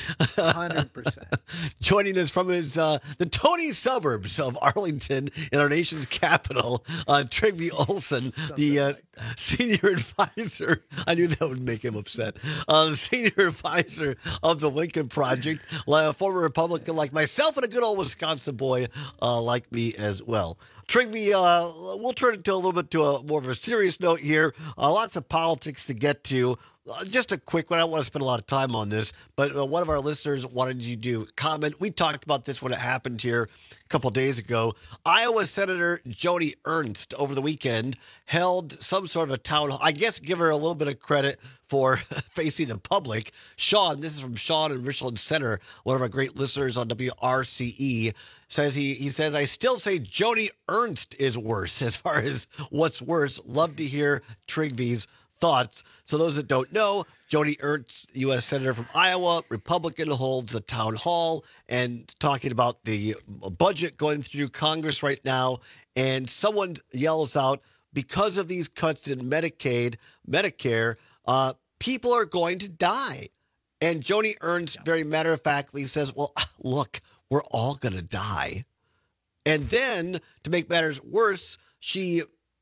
Speaker 19: 100%.
Speaker 17: Joining us from his the Tony suburbs of Arlington in our nation's capital, Trigby Olson, the senior advisor. I knew that would make him upset. The senior advisor of the Lincoln Project, a former Republican like myself and a good old Wisconsin boy like me as well. Trigby, we'll turn it to a little bit to a more of a serious note here. Lots of politics to get to. Just a quick one. I don't want to spend a lot of time on this, but one of our listeners wanted you to comment. We talked about this when it happened here a couple of days ago. Iowa Senator Joni Ernst over the weekend held some sort of a town hall. I guess give her a little bit of credit for facing the public. Sean, this is from Sean in Richland Center, one of our great listeners on WRCE, says he says, I still say Joni Ernst is worse as far as what's worse. Love to hear Trigby's thoughts. So those that don't know, Joni Ernst, U.S. Senator from Iowa, Republican, holds a town hall and talking about the budget going through Congress right now. And someone yells out, because of these cuts in Medicaid, Medicare, people are going to die. And Joni Ernst very matter-of-factly says, well, look, we're all going to die. And then, to make matters worse, she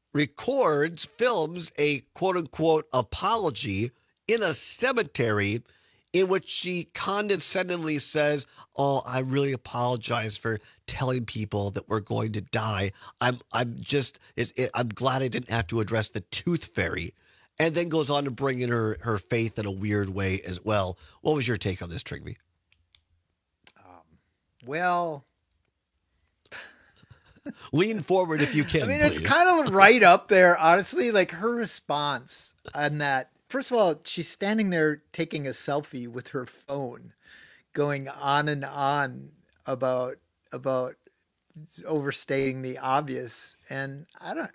Speaker 17: films a quote-unquote apology in a cemetery in which she condescendingly says, oh, I really apologize for telling people that we're going to die. I'm glad I didn't have to address the tooth fairy. And then goes on to bring in her faith in a weird way as well. What was your take on this, Trigby?
Speaker 19: Well...
Speaker 17: Lean forward if you can.
Speaker 19: I mean,
Speaker 17: please.
Speaker 19: It's kind of right up there, honestly. Like her response on that. First of all, she's standing there taking a selfie with her phone, going on and on about overstating the obvious. And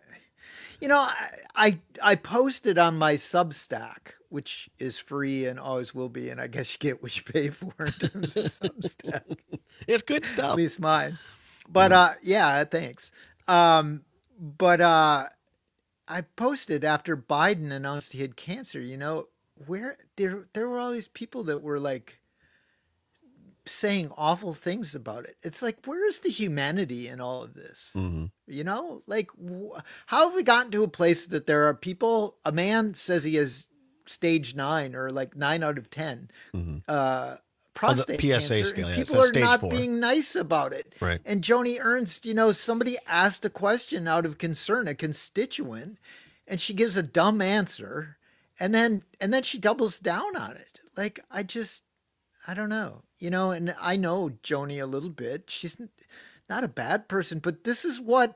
Speaker 19: I posted on my Substack, which is free and always will be, and I guess you get what you pay for in terms of Substack.
Speaker 17: It's good stuff.
Speaker 19: At least mine. But yeah, thanks. But I posted after Biden announced he had cancer, where there were all these people that were like saying awful things about it. It's like, where is the humanity in all of this? Mm-hmm. Like how have we gotten to a place that there are people, a man says he has stage 9 or like 9 out of 10, prostate
Speaker 17: PSA
Speaker 19: cancer,
Speaker 17: scale,
Speaker 19: and
Speaker 17: yeah,
Speaker 19: people are
Speaker 17: stage
Speaker 19: not
Speaker 17: 4.
Speaker 19: being nice about it.
Speaker 17: Right.
Speaker 19: And Joni Ernst, somebody asked a question out of concern, a constituent, and she gives a dumb answer, and then she doubles down on it. Like, I don't know, and I know Joni a little bit. She's not a bad person, but this is what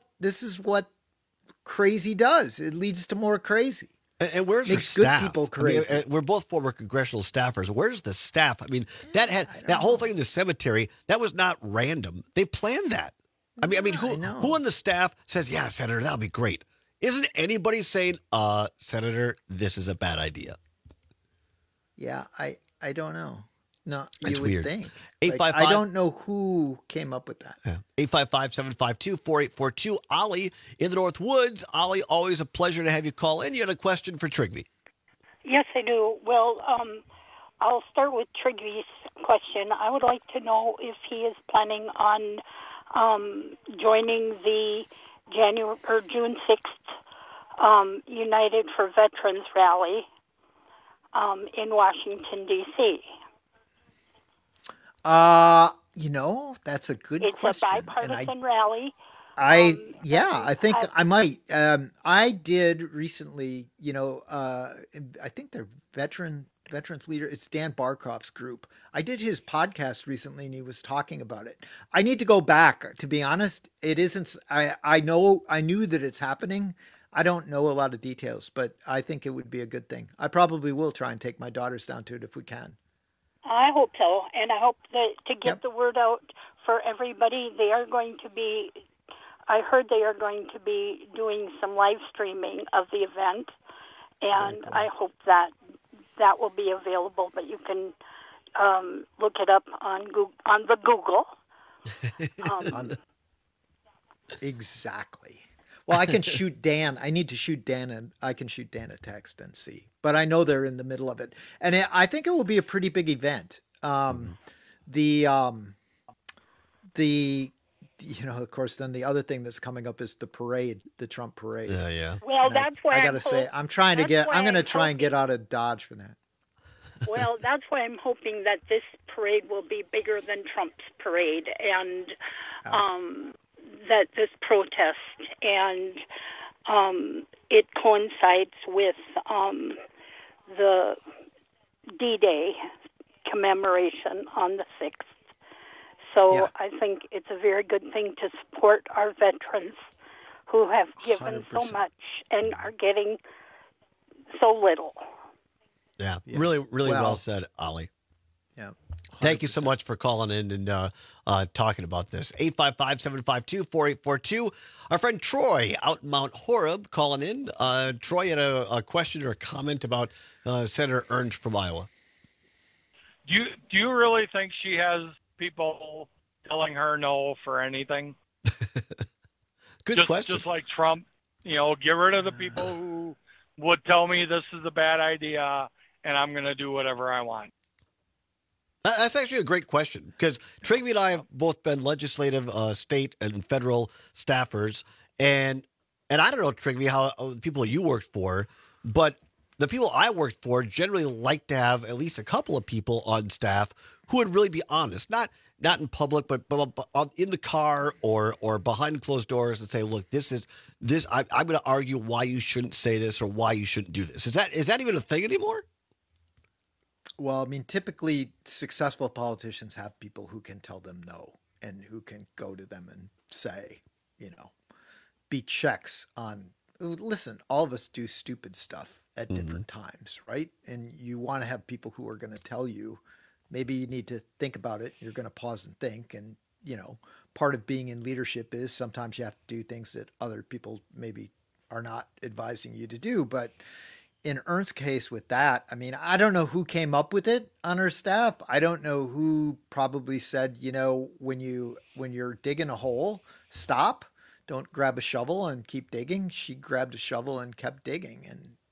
Speaker 19: crazy does. It leads to more crazy.
Speaker 17: And where's her staff? Good people crazy. I mean, we're both former congressional staffers. Where's the staff? I mean, that whole thing in the cemetery, that was not random. They planned that. I mean, who on the staff says, yeah, Senator, that'll be great? Isn't anybody saying, Senator, this is a bad idea?
Speaker 19: Yeah, I don't know. No,
Speaker 17: That's
Speaker 19: you would
Speaker 17: weird.
Speaker 19: think.
Speaker 17: 855
Speaker 19: I don't know who came up with that.
Speaker 17: Yeah. 855-752-4842. Ollie in the North Woods. Ollie, always a pleasure to have you call in. You had a question for Trigby.
Speaker 7: Yes, I do. Well, I'll start with Trigby's question. I would like to know if he is planning on joining the June 6th United for Veterans rally in Washington, D.C.
Speaker 19: That's a good
Speaker 7: It's
Speaker 19: question.
Speaker 7: a bipartisan rally.
Speaker 19: I think I might. I did recently, I think they're veterans leader. It's Dan Barkoff's group. I did his podcast recently and he was talking about it. I need to go back. To be honest, it isn't, I knew that it's happening. I don't know a lot of details, but I think it would be a good thing. I probably will try and take my daughters down to it if we can.
Speaker 7: I hope so, and I hope that to get the word out for everybody, I heard they are going to be doing some live streaming of the event, and I hope that will be available, but you can look it up on the Google.
Speaker 19: Exactly. Well, I can shoot Dan. I need to shoot Dan, and I can shoot Dan a text and see. But I know they're in the middle of it, and I think it will be a pretty big event. Of course, then the other thing that's coming up is the parade, the Trump parade.
Speaker 17: Yeah.
Speaker 7: Well,
Speaker 19: and
Speaker 17: that's
Speaker 7: why
Speaker 19: I got to say, I'm going to try and get out of Dodge for that.
Speaker 7: Well, that's why I'm hoping that this parade will be bigger than Trump's parade, and that this protest, and it coincides with the D-Day commemoration on the 6th. So I think it's a very good thing to support our veterans who have given 100%. So much and are getting so little.
Speaker 17: Yeah. Really well said, Ollie.
Speaker 19: Yeah. 100%.
Speaker 17: Thank you so much for calling in and talking about this. 855-752-4842. Our friend Troy out in Mount Horeb calling in. Troy had a question or a comment about Senator Ernst from Iowa.
Speaker 8: Do you really think she has people telling her no for anything?
Speaker 17: Good question.
Speaker 8: Just like Trump, get rid of the people who would tell me this is a bad idea and I'm going to do whatever I want.
Speaker 17: That's actually a great question because Trigby and I have both been legislative, state, and federal staffers, and I don't know, Trigby, how people you worked for, but the people I worked for generally like to have at least a couple of people on staff who would really be honest, not in public, but in the car or behind closed doors and say, look, I'm going to argue why you shouldn't say this or why you shouldn't do this. Is that even a thing anymore?
Speaker 19: Well, I mean, typically successful politicians have people who can tell them no and who can go to them and say, be checks on, listen, all of us do stupid stuff at different times, right? And you want to have people who are going to tell you, maybe you need to think about it. You're going to pause and think. And, part of being in leadership is sometimes you have to do things that other people maybe are not advising you to do. But in Ernst's case with that, I mean, I don't know who came up with it on her staff. I don't know who probably said, when you're digging a hole, stop, don't grab a shovel and keep digging. She grabbed a shovel and kept digging.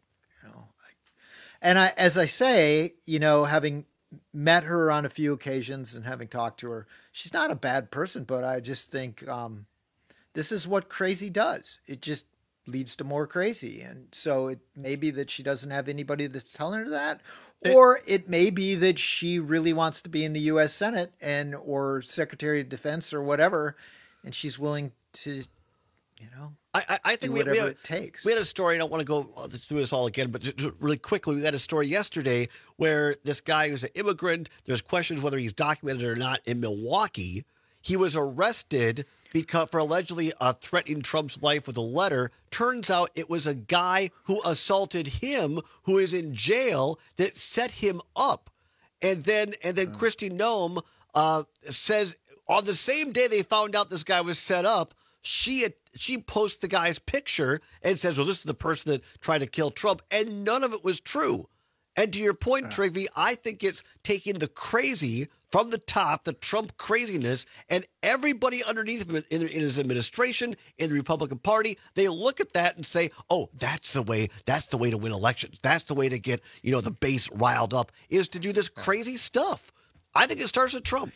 Speaker 19: And, as I say, having met her on a few occasions and having talked to her, she's not a bad person, but I just think this is what crazy does. It just leads to more crazy. And so it may be that she doesn't have anybody that's telling her that, or it may be that she really wants to be in the U.S. Senate or Secretary of Defense or whatever, and she's willing to,
Speaker 17: I think
Speaker 19: whatever it takes.
Speaker 17: We had a story. I don't want to go through this all again, but just really quickly, we had a story yesterday where this guy who's an immigrant, there's questions whether he's documented or not in Milwaukee. He was arrested for allegedly threatening Trump's life with a letter. Turns out it was a guy who assaulted him who is in jail that set him up. And then Kristi Noem says on the same day they found out this guy was set up, she posts the guy's picture and says, well, this is the person that tried to kill Trump. And none of it was true. And to your point, Trigby, I think it's taking the crazy from the top, the Trump craziness, and everybody underneath him in his administration, in the Republican Party, they look at that and say, oh, that's the way to win elections. That's the way to get, the base riled up, is to do this crazy stuff. I think it starts with Trump.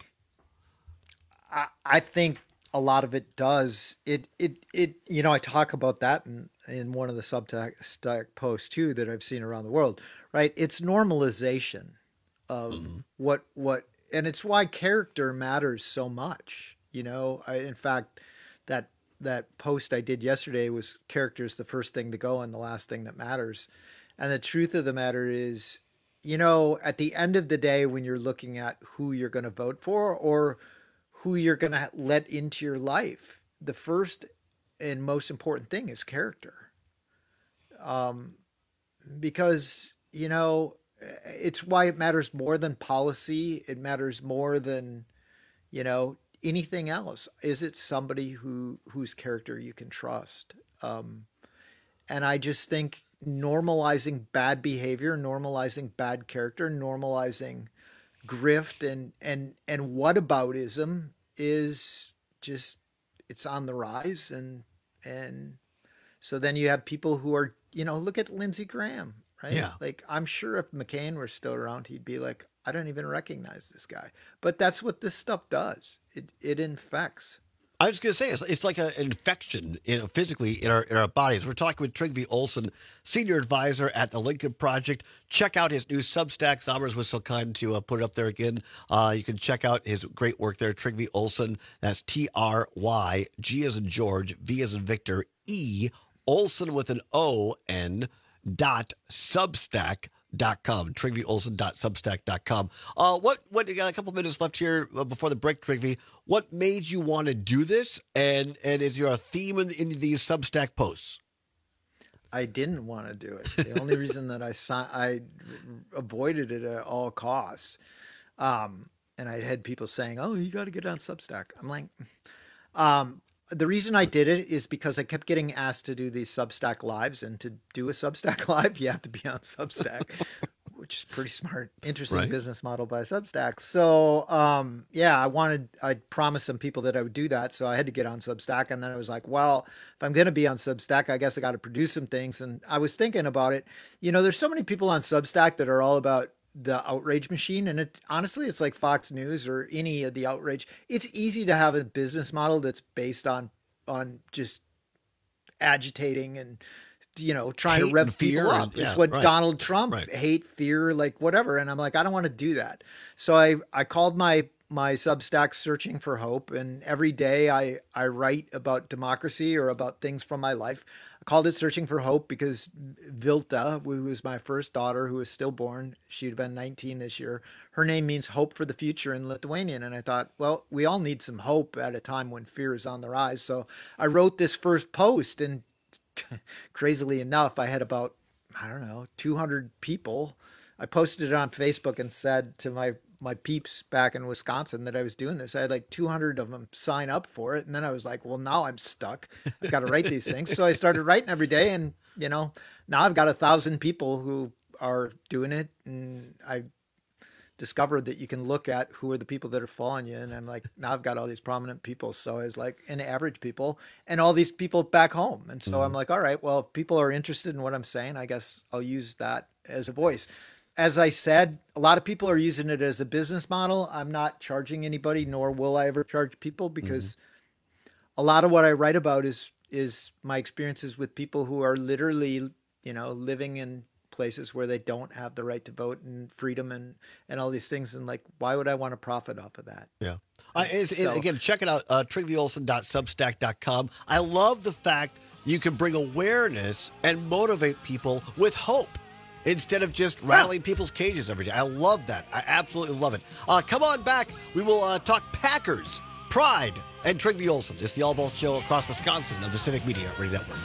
Speaker 19: I think a lot of it does. I talk about that in one of the Substack posts too that I've seen around the world, right? It's normalization of what, and it's why character matters so much. In fact, that post I did yesterday was character is the first thing to go and the last thing that matters. And the truth of the matter is, at the end of the day, when you're looking at who you're going to vote for or who you're going to let into your life, the first and most important thing is character. Because, it's why it matters more than policy. It matters more than, anything else. Is it somebody whose character you can trust? And I just think normalizing bad behavior, normalizing bad character, normalizing grift and whataboutism is just, it's on the rise. And so then you have people who are, look at Lindsey Graham, right?
Speaker 17: Yeah.
Speaker 19: Like, I'm sure if McCain were still around, he'd be like, I don't even recognize this guy. But that's what this stuff does. It infects.
Speaker 17: I was going to say, it's like an infection, physically in our bodies. We're talking with Trygve Olsen, senior advisor at the Lincoln Project. Check out his new Substack. Zombers was so kind to put it up there again. You can check out his great work there, Trygve Olsen. That's Try, G as in George, V as in Victor, E, Olsen with an O-N, .substack.com, TrygveOlsen.substack.com. What you got a couple minutes left here before the break, Trygve. What made you want to do this? And is there a theme in these Substack posts?
Speaker 19: I didn't want to do it. The only reason that I avoided it at all costs. And I had people saying, oh, you got to get on Substack. I'm like, the reason I did it is because I kept getting asked to do these Substack lives, and to do a Substack live, you have to be on Substack, which is pretty smart, interesting business model by Substack. So, I promised some people that I would do that. So I had to get on Substack. And then I was like, well, if I'm going to be on Substack, I guess I got to produce some things. And I was thinking about it. There's so many people on Substack that are all about the outrage machine. And honestly, it's like Fox News or any of the outrage. It's easy to have a business model that's based on just agitating and, trying
Speaker 17: hate
Speaker 19: to rev people up. It's what Donald Trump, hate, fear, like whatever. And I'm like, I don't want to do that. So I called my Substack Searching for Hope. And every day I write about democracy or about things from my life. I called it Searching for Hope because Vilta, who was my first daughter, who was stillborn, she'd have been 19 this year. Her name means hope for the future in Lithuanian. And I thought, well, we all need some hope at a time when fear is on the rise. So I wrote this first post, and crazily enough, I had about, 200 people. I posted it on Facebook and said to my peeps back in Wisconsin that I was doing this. I had like 200 of them sign up for it. And then I was like, well, now I'm stuck. I've got to write these things. So I started writing every day, and, now I've got 1,000 people who are doing it. And I discovered that you can look at who are the people that are following you. And I'm like, now I've got all these prominent people. So I was like, and average people and all these people back home. And so I'm like, all right, well, if people are interested in what I'm saying, I guess I'll use that as a voice. As I said, a lot of people are using it as a business model. I'm not charging anybody, nor will I ever charge people, because a lot of what I write about is my experiences with people who are literally, living in places where they don't have the right to vote and freedom and all these things. And like, why would I want to profit off of that?
Speaker 17: Yeah. Again, check it out, TrygveOlsen.substack.com. I love the fact you can bring awareness and motivate people with hope, instead of just rattling people's cages every day. I love that. I absolutely love it. Come on back. We will talk Packers, Pride, and Trygve Olsen. It's the All Balls Show across Wisconsin of the Civic Media Radio Network.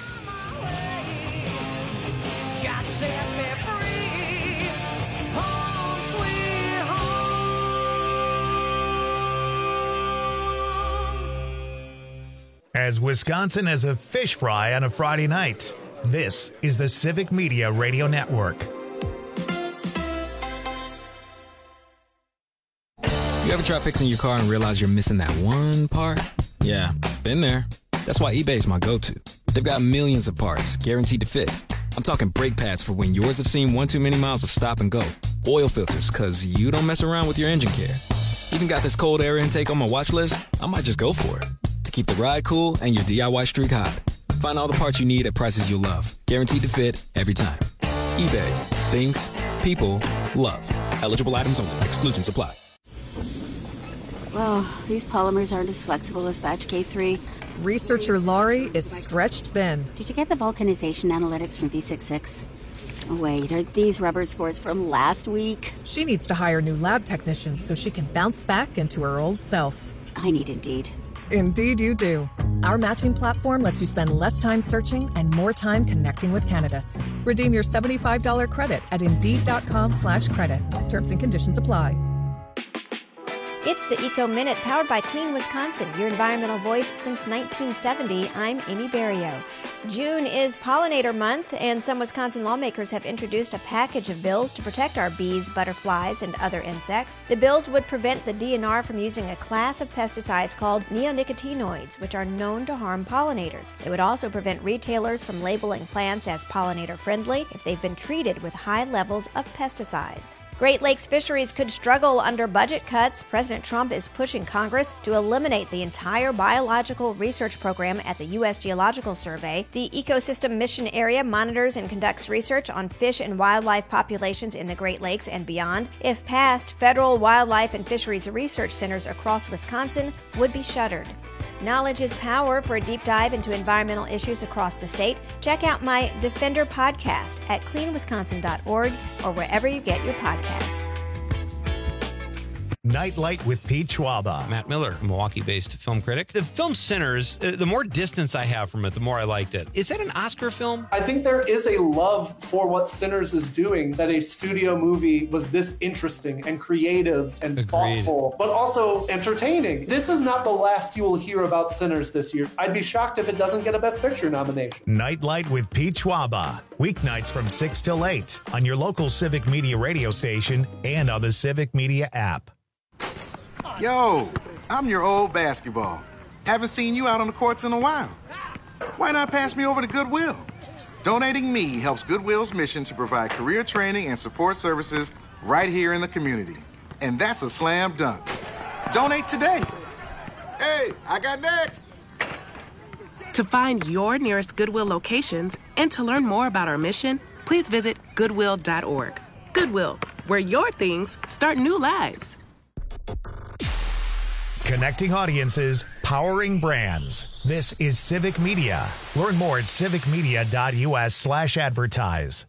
Speaker 2: As Wisconsin as a fish fry on a Friday night, this is the Civic Media Radio Network.
Speaker 9: You ever try fixing your car and realize you're missing that one part? Yeah, been there. That's why eBay's my go-to. They've got millions of parts, guaranteed to fit. I'm talking brake pads for when yours have seen one too many miles of stop and go. Oil filters, because you don't mess around with your engine care. Even got this cold air intake on my watch list. I might just go for it. To keep the ride cool and your DIY streak hot. Find all the parts you need at prices you'll love. Guaranteed to fit every time. eBay. Things people love. Eligible items only. Exclusions apply.
Speaker 12: Well, these polymers aren't as flexible as batch K3.
Speaker 13: Researcher Laurie is stretched thin.
Speaker 12: Did you get the vulcanization analytics from V66? Wait, are these rubber scores from last week?
Speaker 13: She needs to hire new lab technicians so she can bounce back into her old self.
Speaker 12: I need Indeed.
Speaker 13: Indeed you do. Our matching platform lets you spend less time searching and more time connecting with candidates. Redeem your $75 credit at Indeed.com/credit. Terms and conditions apply.
Speaker 14: It's the Eco Minute, powered by Clean Wisconsin, your environmental voice since 1970. I'm Amy Berrio. June is Pollinator Month, and some Wisconsin lawmakers have introduced a package of bills to protect our bees, butterflies, and other insects. The bills would prevent the DNR from using a class of pesticides called neonicotinoids, which are known to harm pollinators. They would also prevent retailers from labeling plants as pollinator-friendly if they've been treated with high levels of pesticides. Great Lakes fisheries could struggle under budget cuts. President Trump is pushing Congress to eliminate the entire biological research program at the U.S. Geological Survey. The Ecosystem Mission Area monitors and conducts research on fish and wildlife populations in the Great Lakes and beyond. If passed, federal wildlife and fisheries research centers across Wisconsin would be shuttered. Knowledge is power. For a deep dive into environmental issues across the state, check out my Defender podcast at cleanwisconsin.org or wherever you get your podcasts.
Speaker 2: Nightlight with Pete Schwaba.
Speaker 6: Matt Miller, Milwaukee-based film critic. The film Sinners, the more distance I have from it, the more I liked it. Is that an Oscar film?
Speaker 21: I think there is a love for what Sinners is doing, that a studio movie was this interesting and creative and thoughtful, but also entertaining. This is not the last you will hear about Sinners this year. I'd be shocked if it doesn't get a Best Picture nomination.
Speaker 2: Nightlight with Pete Schwaba. Weeknights from 6 till 8 on your local Civic Media radio station and on the Civic Media app.
Speaker 22: Yo, I'm your old basketball. Haven't seen you out on the courts in a while. Why not pass me over to Goodwill? Donating me helps Goodwill's mission to provide career training and support services right here in the community. And that's a slam dunk. Donate today. Hey, I got next.
Speaker 27: To find your nearest Goodwill locations and to learn more about our mission, please visit Goodwill.org. Goodwill, where your things start new lives.
Speaker 2: Connecting audiences, powering brands. This is Civic Media. Learn more at civicmedia.us/advertise.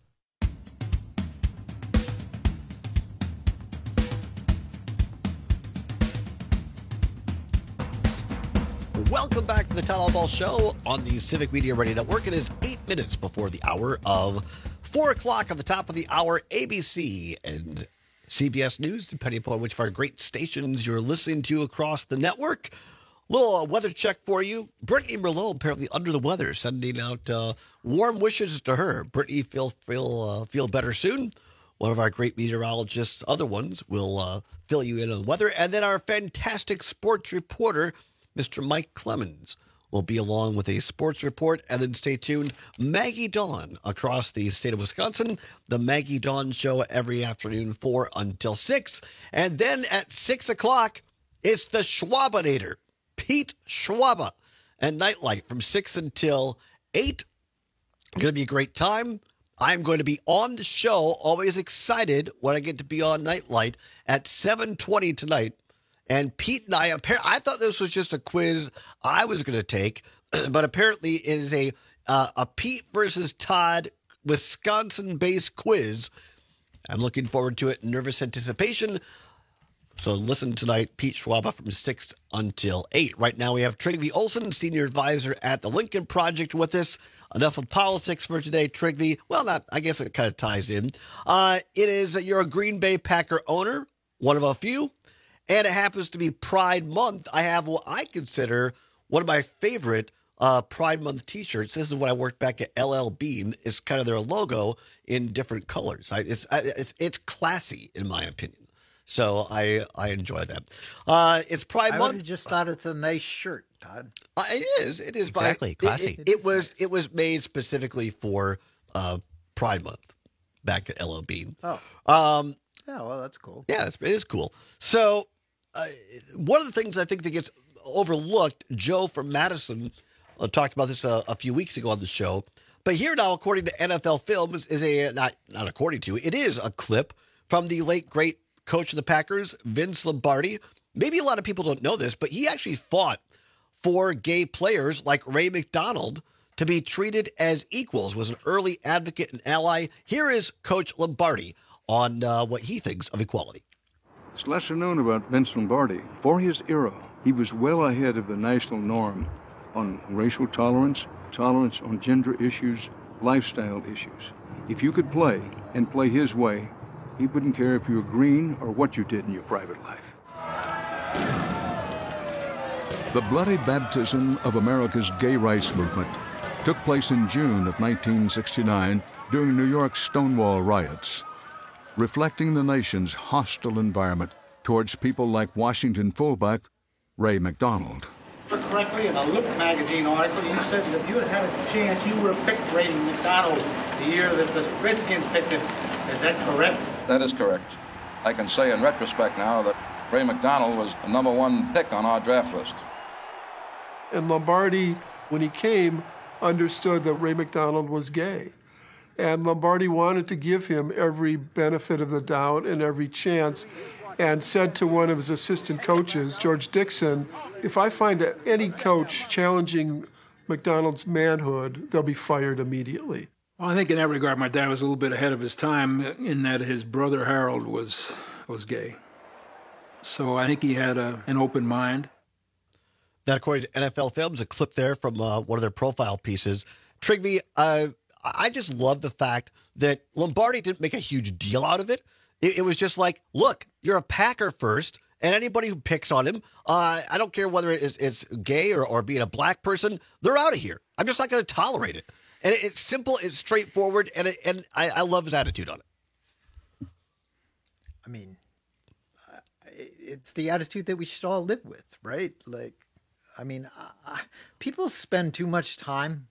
Speaker 17: Welcome back to the Town Hall Ball Show on the Civic Media Radio Network. It is 8 minutes before the hour of 4 o'clock. At the top of the hour, ABC and CBS News, depending upon which of our great stations you're listening to across the network. Little weather check for you. Brittany Merlot apparently under the weather, sending out warm wishes to her. Brittany, feel better soon. One of our great meteorologists, other ones, will fill you in on the weather. And then our fantastic sports reporter, Mr. Mike Clemens, will be along with a sports report. And then stay tuned, Maggie Dawn across the state of Wisconsin. The Maggie Dawn Show every afternoon 4 until 6. And then at 6 o'clock, it's the Schwabinator, Pete Schwaba, and Nightlight from 6 until 8. Going to be a great time. I'm going to be on the show, always excited when I get to be on Nightlight at 7:20 tonight. And Pete and I thought this was just a quiz I was going to take, but apparently it is a Pete versus Todd Wisconsin-based quiz. I'm looking forward to it in nervous anticipation. So listen tonight, Pete Schwaba from 6 until 8. Right now we have Trygve Olsen, senior advisor at the Lincoln Project, with us. Enough of politics for today, Trygve. Well, I guess it kind of ties in. You're a Green Bay Packer owner, one of a few. And it happens to be Pride Month. I have what I consider one of my favorite Pride Month T-shirts. This is when I worked back at LL Bean. It's kind of their logo in different colors. It's classy, in my opinion. So I enjoy that. It's Pride
Speaker 19: I
Speaker 17: Month.
Speaker 19: would have just thought it's a nice shirt, Todd.
Speaker 17: It is.
Speaker 6: Exactly. Classy.
Speaker 17: It was made specifically for Pride Month back at LL Bean.
Speaker 19: Oh. Yeah, well, that's cool.
Speaker 17: Yeah, it is cool. So one of the things I think that gets overlooked, Joe from Madison talked about this a few weeks ago on the show. But here now, according to NFL Films, is not according to, it is a clip from the late, great coach of the Packers, Vince Lombardi. Maybe a lot of people don't know this, but he actually fought for gay players like Ray McDonald to be treated as equals, was an early advocate and ally. Here is Coach Lombardi on what he thinks of equality.
Speaker 4: It's lesser known about Vince Lombardi. For his era, he was well ahead of the national norm on racial tolerance, tolerance on gender issues, lifestyle issues. If you could play and play his way, he wouldn't care if you were green or what you did in your private life. The bloody baptism of America's gay rights movement took place in June of 1969 during New York's Stonewall riots, reflecting the nation's hostile environment towards people like Washington fullback Ray McDonald.
Speaker 5: Correctly, in a Look magazine article, you said that if you had a chance, you would have picked Ray McDonald the year that the Redskins picked him. Is that correct?
Speaker 16: That is correct. I can say in retrospect now that Ray McDonald was the number one pick on our draft list.
Speaker 18: And Lombardi, when he came, understood that Ray McDonald was gay. And Lombardi wanted to give him every benefit of the doubt and every chance, and said to one of his assistant coaches, George Dixon, if I find any coach challenging McDonald's manhood, they'll be fired immediately.
Speaker 20: Well, I think in that regard, my dad was a little bit ahead of his time in that his brother Harold was gay. So I think he had an open mind.
Speaker 17: That, according to NFL Films, a clip there from one of their profile pieces. Trigby, I just love the fact that Lombardi didn't make a huge deal out of it. It was just like, look, you're a Packer first, and anybody who picks on him, I don't care whether it's gay or being a black person, they're out of here. I'm just not going to tolerate it. And it's simple, it's straightforward, and I love his attitude on it.
Speaker 19: I mean, it's the attitude that we should all live with, right? Like, I mean, people spend too much time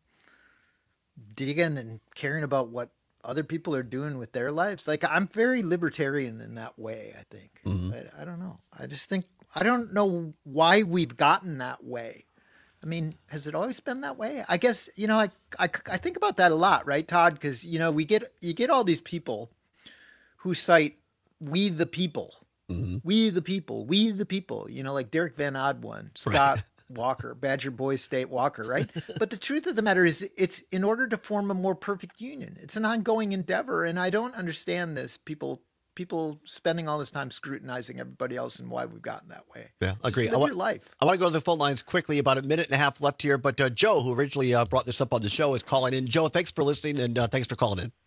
Speaker 19: digging and caring about what other people are doing with their lives. Like, I'm very libertarian in that way, I think.
Speaker 17: Mm-hmm.
Speaker 19: But I don't know. I don't know why we've gotten that way. I mean, has it always been that way? I guess, I think about that a lot, right, Todd? Because, you get all these people who cite we the people, we the people, we the people, like Derek Van Odd Scott Walker, Badger Boys State Walker, right? But the truth of the matter is it's in order to form a more perfect union. It's an ongoing endeavor. And I don't understand this. People spending all this time scrutinizing everybody else and why we've gotten that way.
Speaker 17: Yeah, agree.
Speaker 19: Live your life.
Speaker 17: I want to go to the phone lines quickly, about a minute and a half left here. But Joe, who originally brought this up on the show, is calling in. Joe, thanks for listening, and thanks for calling in.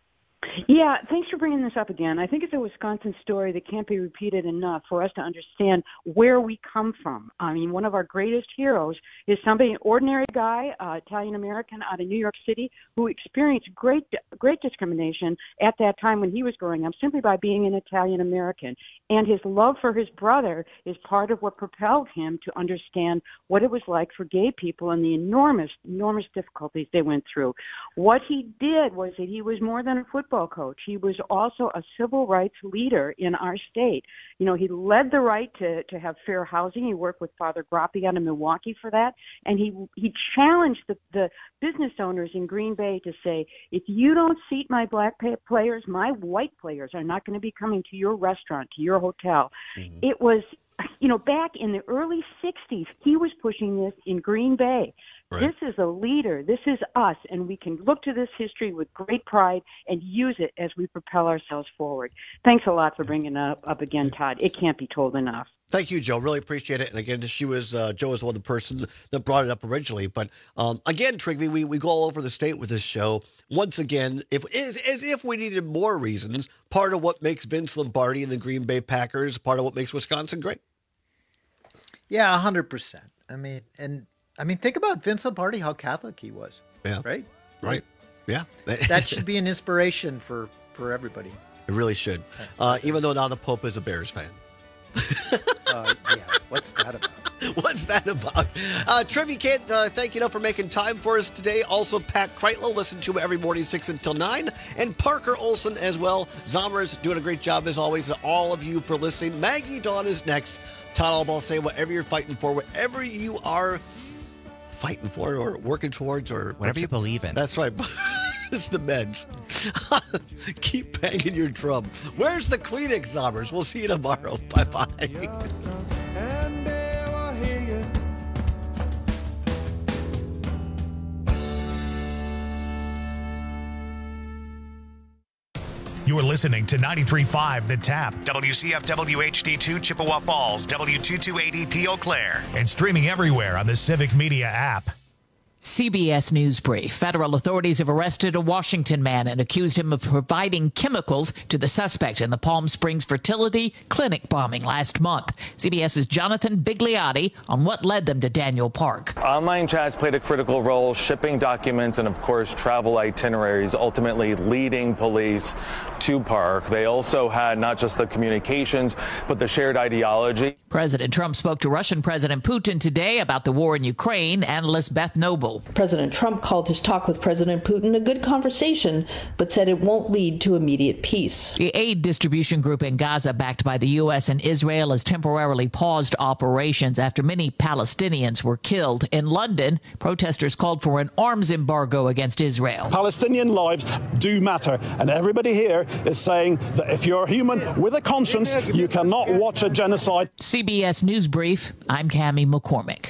Speaker 23: Yeah, thanks for bringing this up again. I think it's a Wisconsin story that can't be repeated enough for us to understand where we come from. I mean, one of our greatest heroes is somebody, an ordinary guy, Italian-American out of New York City, who experienced great discrimination at that time when he was growing up simply by being an Italian-American. And his love for his brother is part of what propelled him to understand what it was like for gay people and the enormous difficulties they went through. What he did was that he was more than a football coach. He was also a civil rights leader in our state. He led the right to have fair housing. He worked with Father Grappi out of Milwaukee for that. And he challenged the business owners in Green Bay to say, if you don't seat my black players, my white players are not going to be coming to your restaurant, to your hotel. Mm-hmm. It was, back in the early 60s, he was pushing this in Green Bay. Right. This is a leader. This is us, and we can look to this history with great pride and use it as we propel ourselves forward. Thanks a lot for bringing it up again, Todd. It can't be told enough.
Speaker 17: Thank you, Joe. Really appreciate it. And again, Joe was one of the person that brought it up originally. But again, Trigby, we go all over the state with this show. Once again, as if we needed more reasons, part of what makes Vince Lombardi and the Green Bay Packers, part of what makes Wisconsin great.
Speaker 19: Yeah, 100%. I mean, think about Vince Lombardi, how Catholic he was.
Speaker 17: Yeah.
Speaker 19: Right?
Speaker 17: Right. Yeah.
Speaker 19: That should be an inspiration for everybody.
Speaker 17: It really should. Even though now the Pope is a Bears fan.
Speaker 19: Yeah, what's that about?
Speaker 17: What's that about? Trivia Kid, thank you for making time for us today. Also, Pat Kreitlow, listen to him every morning, 6 until 9. And Parker Olson as well. Zombers doing a great job as always. And all of you for listening. Maggie Dawn is next. Todd Albaugh saying whatever you're fighting for, whatever you are fighting for or working towards or
Speaker 1: whatever you believe in.
Speaker 17: That's right. It's the meds. Keep banging your drum. Where's the Kleenex, Zombers? We'll see you tomorrow. Bye-bye.
Speaker 2: You're listening to 93.5 The Tap, WCFW HD2 Chippewa Falls, W228EP Eau Claire, and streaming everywhere on the Civic Media app.
Speaker 10: CBS News Brief. Federal authorities have arrested a Washington man and accused him of providing chemicals to the suspect in the Palm Springs fertility clinic bombing last month. CBS's Jonathan Bigliotti on what led them to Daniel Park.
Speaker 11: Online chats played a critical role, shipping documents and, of course, travel itineraries, ultimately leading police to Park. They also had not just the communications, but the shared ideology.
Speaker 10: President Trump spoke to Russian President Putin today about the war in Ukraine. Analyst Beth Noble.
Speaker 15: President Trump called his talk with President Putin a good conversation, but said it won't lead to immediate peace.
Speaker 10: The aid distribution group in Gaza, backed by the U.S. and Israel, has temporarily paused operations after many Palestinians were killed. In London, protesters called for an arms embargo against Israel.
Speaker 24: Palestinian lives do matter, and everybody here is saying that if you're a human with a conscience, you cannot watch a genocide.
Speaker 10: CBS News Brief, I'm Cammie McCormick.